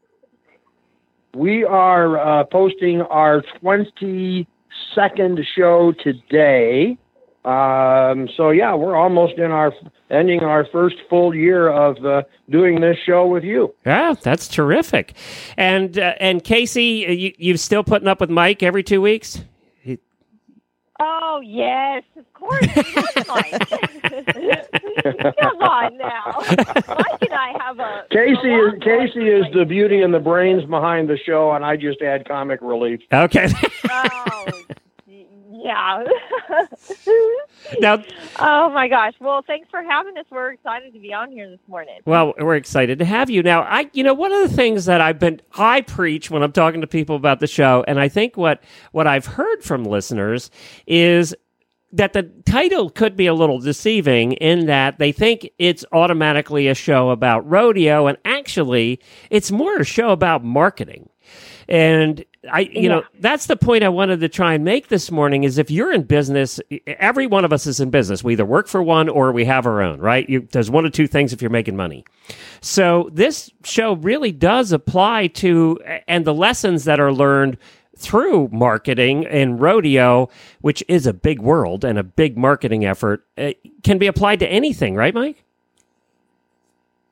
We are uh, posting our twenty-second show today. Um, so yeah, we're almost in our ending our first full year of uh, doing this show with you. Yeah, that's terrific. And uh, and Casey, you you still putting up with Mike every two weeks? Oh, yes, of course. Yes, Mike. Come on now. Mike and I have a... Casey a is Casey is the beauty and the brains behind the show, and I just add comic relief. Okay. Oh, yeah. Now, oh, my gosh. Well, thanks for having us. We're excited to be on here this morning. well, we're excited to have you. Now, I, you know, one of the things that I've been, I preach when I'm talking to people about the show, and I think what, what I've heard from listeners is that the title could be a little deceiving in that they think it's automatically a show about rodeo, and actually, it's more a show about marketing. And I, you Yeah. know, that's the point I wanted to try and make this morning is if you're in business, every one of us is in business. We either work for one or we have our own, right? You, there's one of two things if you're making money. So this show really does apply to, and the lessons that are learned through marketing and rodeo, which is a big world and a big marketing effort, uh, can be applied to anything, right, Mike?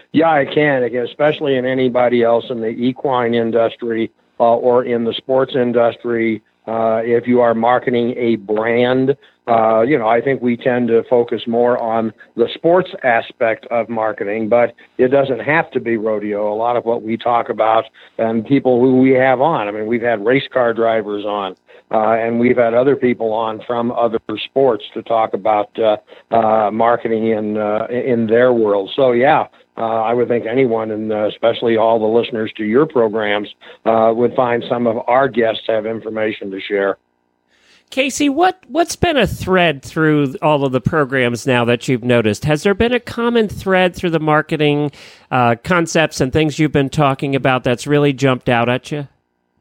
Yeah, I can, again, especially in anybody else in the equine industry uh, or in the sports industry. Uh, if you are marketing a brand, uh, you know, I think we tend to focus more on the sports aspect of marketing, but it doesn't have to be rodeo. A lot of what we talk about and people who we have on, I mean, we've had race car drivers on, uh, and we've had other people on from other sports to talk about uh, uh, marketing in uh, in their world. So, yeah. Uh, I would think anyone, and uh, especially all the listeners to your programs, uh, would find some of our guests have information to share. Casey, what, what's been a thread through all of the programs now that you've noticed? Has there been a common thread through the marketing uh, concepts and things you've been talking about that's really jumped out at you?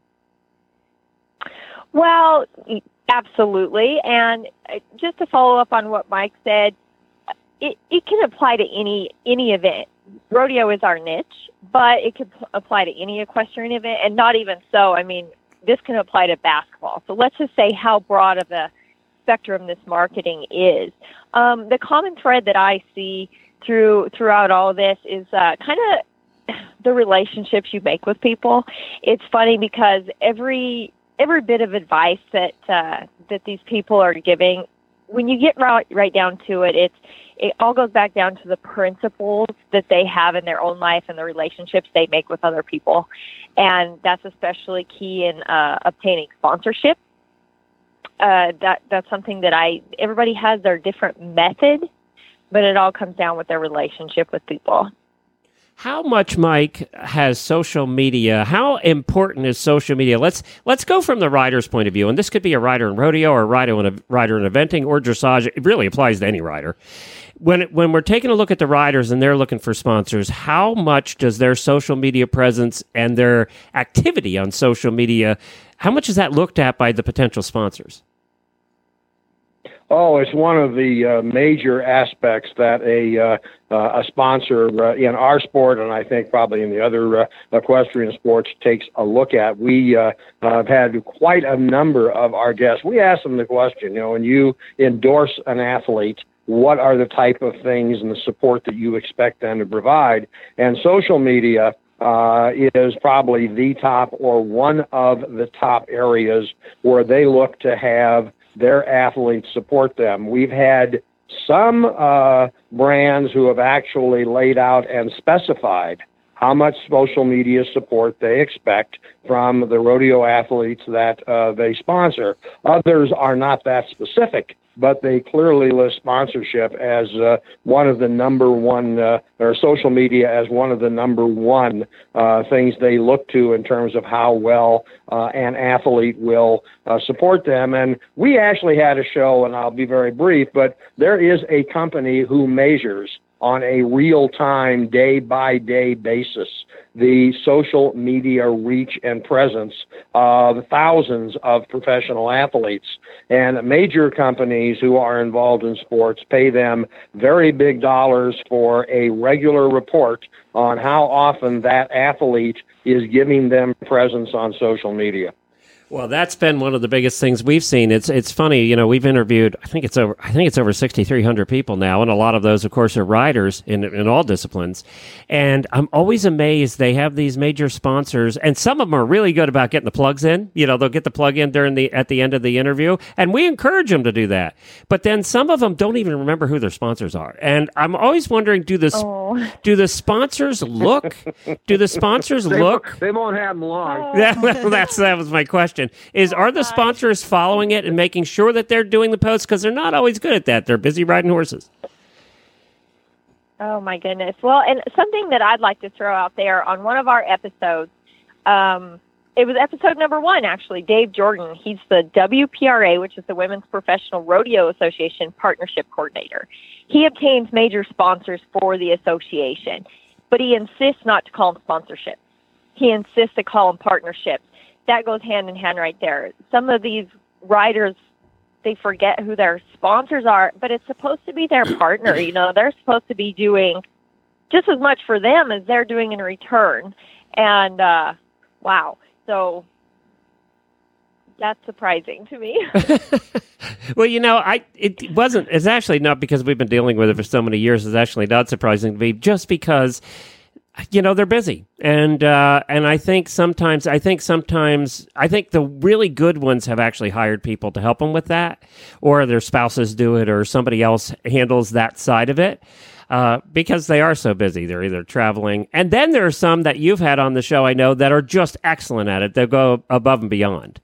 Well, absolutely. And just to follow up on what Mike said, it, it can apply to any any event. Rodeo is our niche, but it could p- apply to any equestrian event, and not even so. I mean, this can apply to basketball. So let's just say how broad of a spectrum this marketing is. Um, the common thread that I see through throughout all of this is uh, kind of the relationships you make with people. It's funny because every every bit of advice that uh, that these people are giving, when you get right, right down to it, it's it all goes back down to the principles that they have in their own life and the relationships they make with other people. And that's especially key in uh, obtaining sponsorship. Uh, that that's something that I, everybody has their different method, but it all comes down with their relationship with people. How much, Mike, has social media, how important is social media? Let's let's go from the rider's point of view, and this could be a rider in rodeo or a rider in, a, rider in eventing or dressage. It really applies to any rider. When when we're taking a look at the riders and they're looking for sponsors, how much does their social media presence and their activity on social media, how much is that looked at by the potential sponsors? Oh, it's one of the uh, major aspects that a uh, uh, a sponsor uh, in our sport, and I think probably in the other uh, equestrian sports, takes a look at. We uh, have had quite a number of our guests. We ask them the question, you know, when you endorse an athlete, what are the type of things and the support that you expect them to provide? And social media uh, is probably the top or one of the top areas where they look to have their athletes support them. We've had some uh, brands who have actually laid out and specified how much social media support they expect from the rodeo athletes that uh, they sponsor. Others are not that specific, but they clearly list sponsorship as uh, one of the number one, uh, or social media as one of the number one uh, things they look to in terms of how well uh, an athlete will uh, support them. And we actually had a show, and I'll be very brief, but there is a company who measures on a real-time, day-by-day basis the social media reach and presence of thousands of professional athletes. And major companies who are involved in sports pay them very big dollars for a regular report on how often that athlete is giving them presence on social media. Well, that's been one of the biggest things we've seen. It's it's funny, you know, we've interviewed, I think it's over, I think it's over sixty-three hundred people now, and a lot of those, of course, are riders in in all disciplines. And I'm always amazed they have these major sponsors, and some of them are really good about getting the plugs in. You know, they'll get the plug in during the at the end of the interview, and we encourage them to do that. But then some of them don't even remember who their sponsors are. And I'm always wondering, do the oh. do the sponsors look? Do the sponsors they look? Won't, they won't have them long. Oh. That, that's that was my question. Is are the sponsors following it and making sure that they're doing the posts? Because they're not always good at that. They're busy riding horses. Oh, my goodness. Well, and something that I'd like to throw out there on one of our episodes, um, it was episode number one, actually. Dave Jordan, he's the W P R A, which is the Women's Professional Rodeo Association Partnership Coordinator. He obtains major sponsors for the association, but he insists not to call them sponsorships. He insists to call them partnerships. That goes hand in hand right there. Some of these riders, they forget who their sponsors are, but it's supposed to be their partner. You know, they're supposed to be doing just as much for them as they're doing in return. And, uh, wow. So that's surprising to me. Well, you know, I it wasn't, it's actually not because we've been dealing with it for so many years. It's actually not surprising to me, just because you know, they're busy. And uh, and I think sometimes, I think sometimes, I think the really good ones have actually hired people to help them with that, or their spouses do it, or somebody else handles that side of it. Uh, because they are so busy. They're either traveling. And then there are some that you've had on the show, I know, that are just excellent at it. They go above and beyond.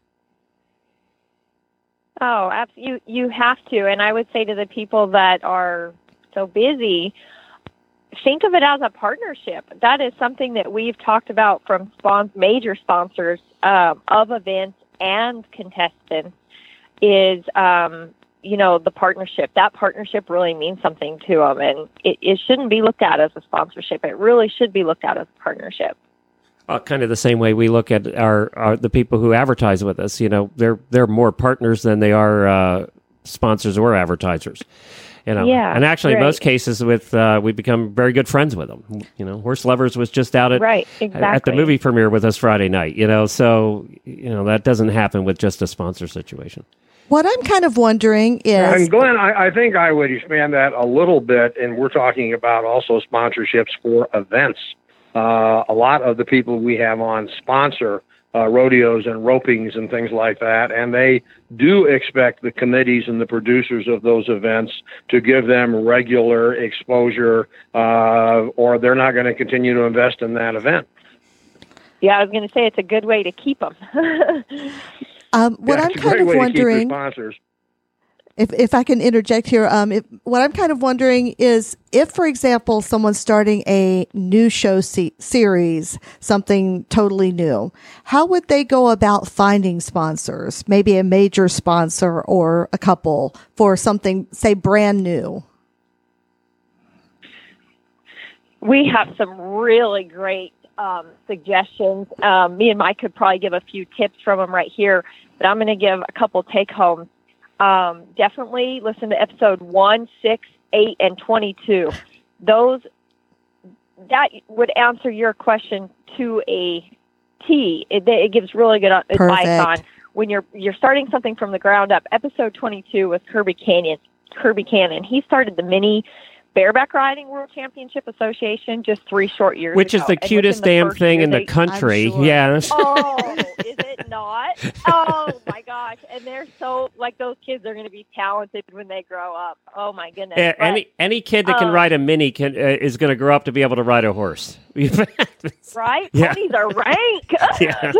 Oh, absolutely. You, you have to. And I would say to the people that are so busy, think of it as a partnership. That is something that we've talked about from spon- major sponsors um, of events and contestants is, um, you know, the partnership. That partnership really means something to them, and it, it shouldn't be looked at as a sponsorship. It really should be looked at as a partnership. Uh, kind of the same way we look at our, our the people who advertise with us. You know, they're they're more partners than they are uh, sponsors or advertisers. You know, yeah, and actually, right. in most cases, with uh, we become very good friends with them. You know, Horse Lovers was just out at right, exactly. at the movie premiere with us Friday night. You know, so you know that doesn't happen with just a sponsor situation. What I'm kind of wondering is... And Glenn, I, I think I would expand that a little bit, and we're talking about also sponsorships for events. Uh, a lot of the people we have on sponsor uh, rodeos and ropings and things like that, and they do expect the committees and the producers of those events to give them regular exposure, uh, or they're not going to continue to invest in that event. Yeah, I was going to say it's a good way to keep them. Um, what yeah, I'm kind of wondering, if if I can interject here, um, if, what I'm kind of wondering is if, for example, someone's starting a new show se- series, something totally new, how would they go about finding sponsors? Maybe a major sponsor or a couple for something, say, brand new. We have some really great um, suggestions. Um, me and Mike could probably give a few tips from them right here, but I'm going to give a couple take-homes. Um, definitely listen to episode one, six, eight, and twenty-two. Those, that would answer your question to a T. It, it gives really good advice Perfect. on when you're you're starting something from the ground up. Episode twenty-two was Kirby Canyon. Kirby Cannon. He started the mini Bareback Riding World Championship Association just three short years Which ago. is the cutest the damn thing in the they, country. Sure. Yeah. Oh, is it not? Oh, my gosh. And they're so, like, those kids are going to be talented when they grow up. Oh, my goodness. Uh, but, any any kid that can um, ride a mini can, uh, is going to grow up to be able to ride a horse. Right? Yeah. Ponies are rank. Yeah.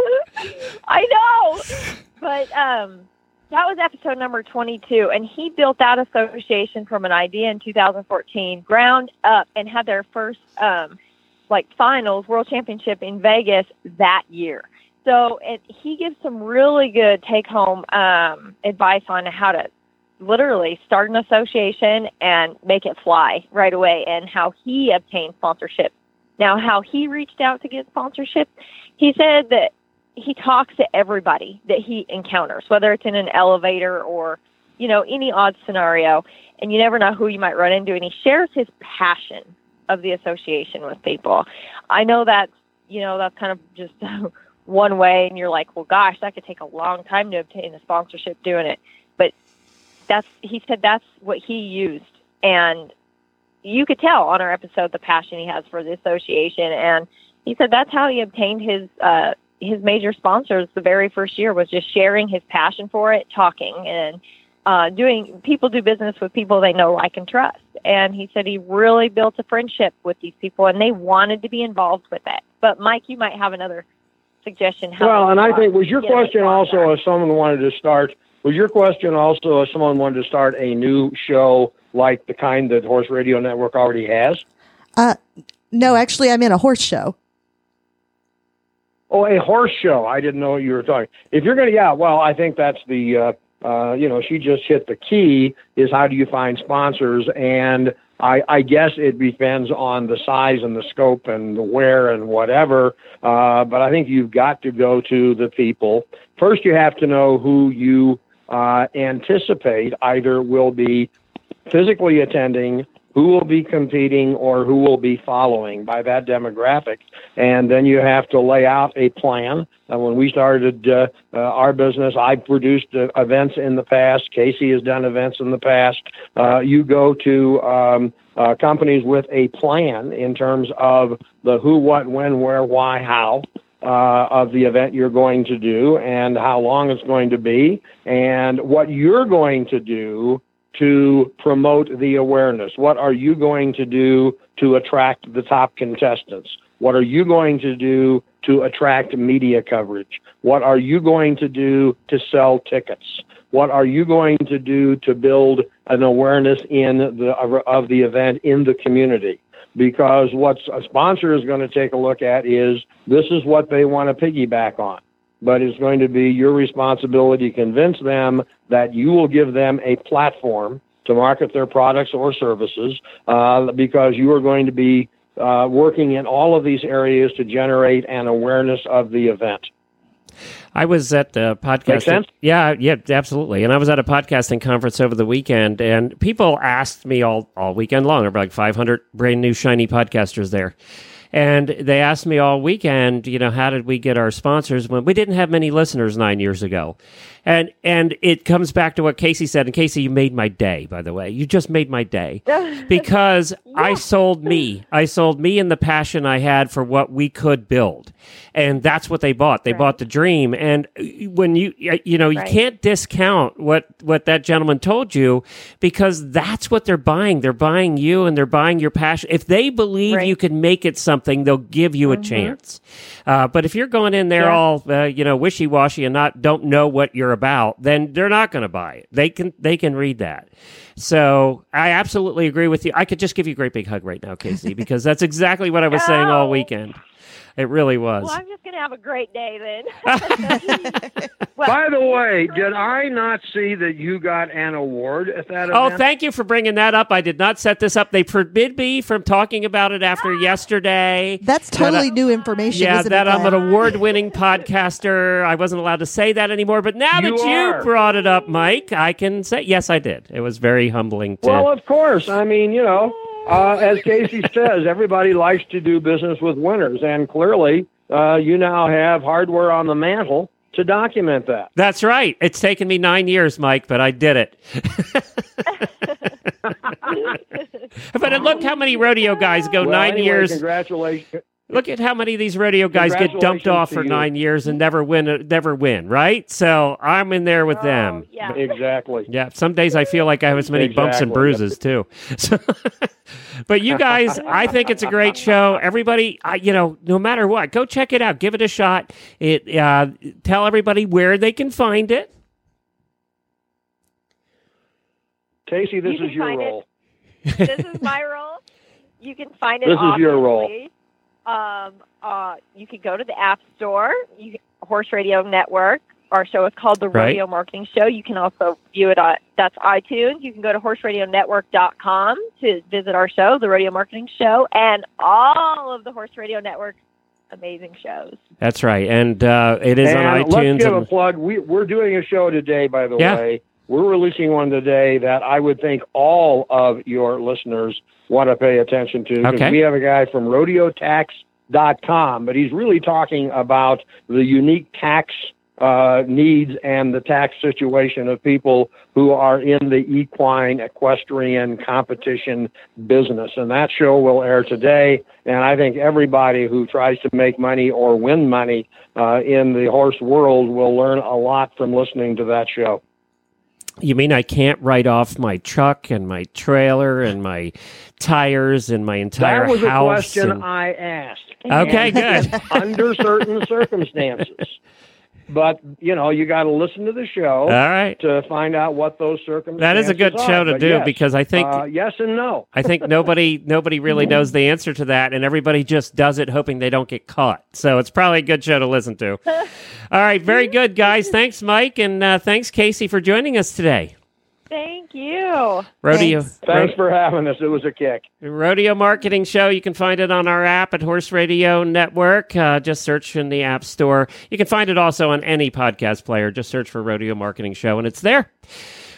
I know. But, um... that was episode number twenty-two, and he built that association from an idea in two thousand fourteen, ground up, and had their first, um, like, finals, World Championship in Vegas that year. So it, he gives some really good take-home um, advice on how to literally start an association and make it fly right away, and how he obtained sponsorship. Now, how he reached out to get sponsorship, he said that he talks to everybody that he encounters, whether it's in an elevator or, you know, any odd scenario, and you never know who you might run into, and he shares his passion of the association with people. I know that's, you know, that's kind of just one way, and you're like, well, gosh, that could take a long time to obtain a sponsorship doing it. But that's, he said that's what he used, and you could tell on our episode the passion he has for the association, and he said that's how he obtained his, uh, his major sponsors the very first year, was just sharing his passion for it, talking, and uh, doing, people do business with people they know, like, and trust. And he said he really built a friendship with these people, and they wanted to be involved with it. But Mike, you might have another suggestion. How well, and I think, was your question also if if someone wanted to start, was your question also if someone wanted to start a new show like the kind that Horse Radio Network already has? Uh, no, actually, I'm in a horse show. Oh, a horse show. I didn't know what you were talking. If you're going to, yeah, well, I think that's the, uh, uh, you know, she just hit the key, is how do you find sponsors? And I, I guess it depends on the size and the scope and the where and whatever. Uh, but I think you've got to go to the people. First, you have to know who you uh, anticipate either will be physically attending who will be competing or who will be following by that demographic. And then you have to lay out a plan. And when we started uh, uh, our business, I produced uh, events in the past. Casey has done events in the past. Uh, you go to um, uh, companies with a plan in terms of the who, what, when, where, why, how. Uh, of the event you're going to do and how long it's going to be and what you're going to do to promote the awareness. What are you going to do to attract the top contestants? What are you going to do to attract media coverage? What are you going to do to sell tickets? What are you going to do to build an awareness in the of the event in the community? Because what a sponsor is going to take a look at is this is what they want to piggyback on. But it's going to be your responsibility to convince them that you will give them a platform to market their products or services uh, because you are going to be uh, working in all of these areas to generate an awareness of the event. I was at a podcast. Make sense? Yeah, yeah, absolutely. And I was at a podcasting conference over the weekend, and people asked me all, all weekend long. There were like five hundred brand new shiny podcasters there. And they asked me all weekend, you know, how did we get our sponsors when we didn't have many listeners nine years ago? And and it comes back to what Casey said. And Casey, you made my day, by the way. You just made my day. Because yeah. I sold me. I sold me and the passion I had for what we could build. And that's what they bought. They right. bought the dream. And when you, you know, you right. can't discount what, what that gentleman told you because that's what they're buying. They're buying you and they're buying your passion. If they believe right. you can make it something, they'll give you a mm-hmm. chance. Uh, but if you're going in there yeah. all, uh, you know, wishy-washy and not don't know what you're about, then they're not going to buy it. They can they can read that. So I absolutely agree with you. I could just give you a great big hug right now, Casey, because that's exactly what I was saying all weekend. It really was. Well, I'm just going to have a great day then. well, By the way, did I not see that you got an award at that event? Oh, thank you for bringing that up. I did not set this up. They forbid me from talking about it after yesterday. That's totally new information, Yeah, isn't that it, I'm an award-winning podcaster. I wasn't allowed to say that anymore. But now you that are. you brought it up, Mike, I can say, yes, I did. It was very humbling. To... Well, of course. I mean, you know, uh, as Casey says, everybody likes to do business with winners. And clearly, uh, you now have hardware on the mantle to document that. That's right. It's taken me nine years, Mike, but I did it. But look how many rodeo guys go well, nine anyway, years. Congratulations. Look at how many of these rodeo guys get dumped off for you. nine years and never win, never win, right? So I'm in there with oh, them. Yeah. Exactly. Yeah. Some days I feel like I have as many exactly. bumps and bruises too. So, but you guys, I think it's a great show. Everybody, I, you know, no matter what, go check it out. Give it a shot. It uh, tell everybody where they can find it. Casey, this you is your role. It. This is my role. You can find it. This is your role. Um, uh, you can go to the App Store, you, Horse Radio Network. Our show is called The Right. Rodeo Marketing Show. You can also view it on, that's iTunes. You can go to horse radio network dot com to visit our show, The Rodeo Marketing Show, and all of the Horse Radio Network's amazing shows. That's right. And uh, it is and on iTunes. Let's give and... a plug. We, we're doing a show today, by the Yeah. way. We're releasing one today that I would think all of your listeners want to pay attention to. Because Okay. we have a guy from rodeo tax dot com, but he's really talking about the unique tax uh, needs and the tax situation of people who are in the equine equestrian competition business. And that show will air today. And I think everybody who tries to make money or win money uh, in the horse world will learn a lot from listening to that show. You mean I can't write off my truck and my trailer and my tires and my entire That was house? a question and... I asked. Okay, And good. Under certain circumstances. But, you know, you got to listen to the show All right. to find out what those circumstances That is a good are. show to But do yes, because I think uh, yes and no. I think nobody nobody really knows the answer to that, and everybody just does it hoping they don't get caught. So it's probably a good show to listen to. All right, very good, guys. Thanks, Mike, and uh, thanks, Casey, for joining us today. Thank you. Rodeo. Thanks. Thanks for having us. It was a kick. Rodeo Marketing Show. You can find it on our app at Horse Radio Network. Uh, just search in the App Store. You can find it also on any podcast player. Just search for Rodeo Marketing Show, and it's there.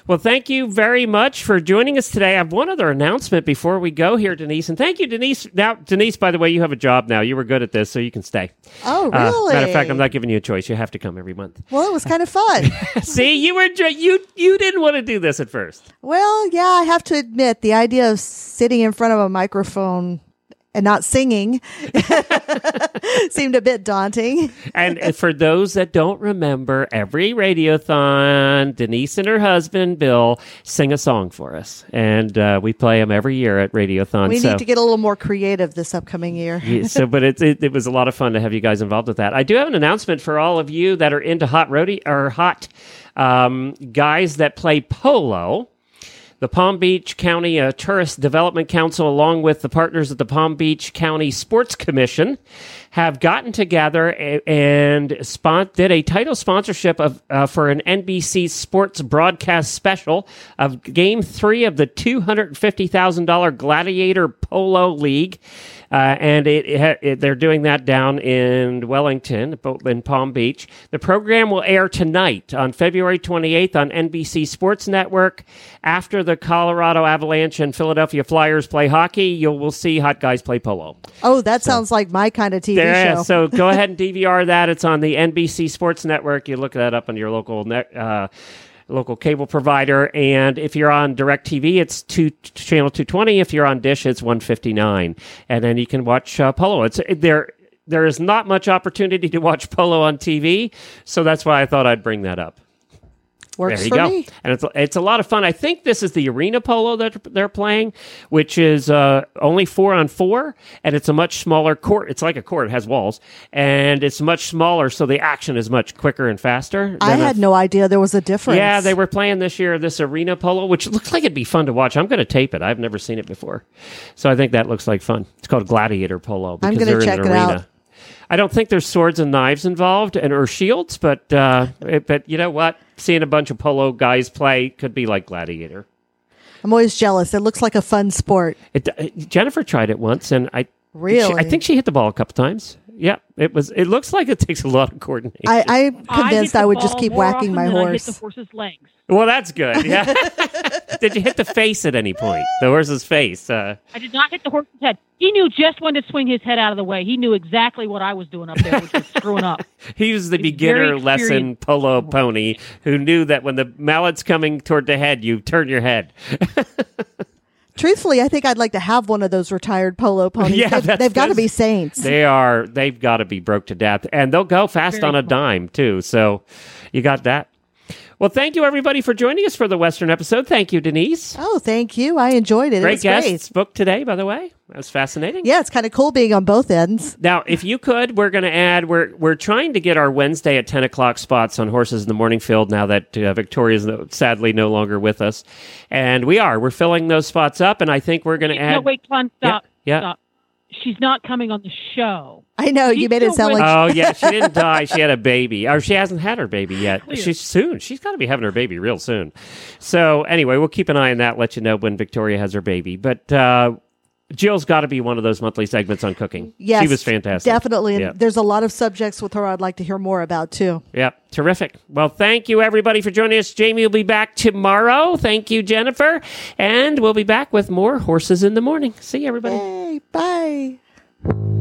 Well, thank you very much for joining us today. I have one other announcement before we go here, Denise. And thank you, Denise. Now, Denise, by the way, you have a job now. You were good at this, so you can stay. Oh, Uh, really? matter of fact, I'm not giving you a choice. You have to come every month. Well, it was kind of fun. See, you were ju- you you didn't want to do this at first. Well, yeah, I have to admit, the idea of sitting in front of a microphone and not singing seemed a bit daunting. And for those that don't remember, every Radiothon, Denise and her husband, Bill, sing a song for us. And uh, we play them every year at Radiothon. We so, need to get a little more creative this upcoming year. yeah, so, but it, it, it was a lot of fun to have you guys involved with that. I do have an announcement for all of you that are into hot rodeo or hot um, guys that play polo. The Palm Beach County uh, Tourist Development Council, along with the partners of the Palm Beach County Sports Commission, have gotten together a- and spon- did a title sponsorship of uh, for an N B C Sports broadcast special of Game Three of the two hundred fifty thousand dollars Gladiator Polo League. Uh, and it, it, it, they're doing that down in Wellington, in Palm Beach. The program will air tonight on February twenty-eighth on N B C Sports Network. After the Colorado Avalanche and Philadelphia Flyers play hockey, you will see hot guys play polo. Oh, that so, sounds like my kind of T V there, show. So go ahead and D V R that. It's on the N B C Sports Network. You look that up on your local net. Uh, local cable provider, and if you're on DirecTV, it's two, channel two twenty. If you're on Dish, it's one fifty-nine, and then you can watch uh, polo. It's there. There is not much opportunity to watch polo on T V, so that's why I thought I'd bring that up. Works there you for go. me. And it's it's a lot of fun. I think this is the arena polo that they're playing, which is uh, only four on four, and it's a much smaller court. It's like a court. It has walls, and it's much smaller, so the action is much quicker and faster. I had a, no idea there was a difference. Yeah, they were playing this year, this arena polo, which looks like it'd be fun to watch. I'm going to tape it. I've never seen it before. So I think that looks like fun. It's called Gladiator Polo. I'm going to check it out. I don't think there's swords and knives involved and or shields, but uh, it, but you know what? Seeing a bunch of polo guys play could be like Gladiator. I'm always jealous. It looks like a fun sport. It, uh, Jennifer tried it once, and I really, she, I think she hit the ball a couple times. Yeah, it was. It looks like it takes a lot of coordination. I, I'm convinced I, I would just keep whacking my horse. I hit the horse's legs. Well, that's good. Yeah. Did you hit the face at any point? The horse's face? Uh... I did not hit the horse's head. He knew just when to swing his head out of the way. He knew exactly what I was doing up there, which was screwing up. He was the He's beginner lesson polo pony who knew that when the mallet's coming toward the head, you turn your head. Truthfully, I think I'd like to have one of those retired polo ponies. Yeah, they've they've got to be saints. They are. They've got to be broke to death, and they'll go fast Very on a cool. dime too. So, you got that. Well, thank you everybody for joining us for the Western episode. Thank you, Denise. Oh, thank you. I enjoyed it. Great it was guest great. book today, by the way. That was fascinating. Yeah, it's kind of cool being on both ends. Now, if you could, we're going to add. We're we're trying to get our Wednesday at ten o'clock spots on Horses in the Morning Field now that uh, Victoria's no, sadly no longer with us, and we are. We're filling those spots up, and I think we're going to add. No, wait, Tom, stop. Yeah. yeah. Stop. She's not coming on the show. I know. She's you made it sound with- like... Oh, yeah. She didn't die. She had a baby. Or she hasn't had her baby yet. Clear. She's soon. She's got to be having her baby real soon. So, anyway, we'll keep an eye on that, let you know when Victoria has her baby. But uh, Jill's got to be one of those monthly segments on cooking. Yes, she was fantastic. Definitely. And yeah. there's a lot of subjects with her I'd like to hear more about, too. Yeah, terrific. Well, thank you, everybody, for joining us. Jamie will be back tomorrow. Thank you, Jennifer. And we'll be back with more Horses in the Morning. See you, everybody. Hey, bye.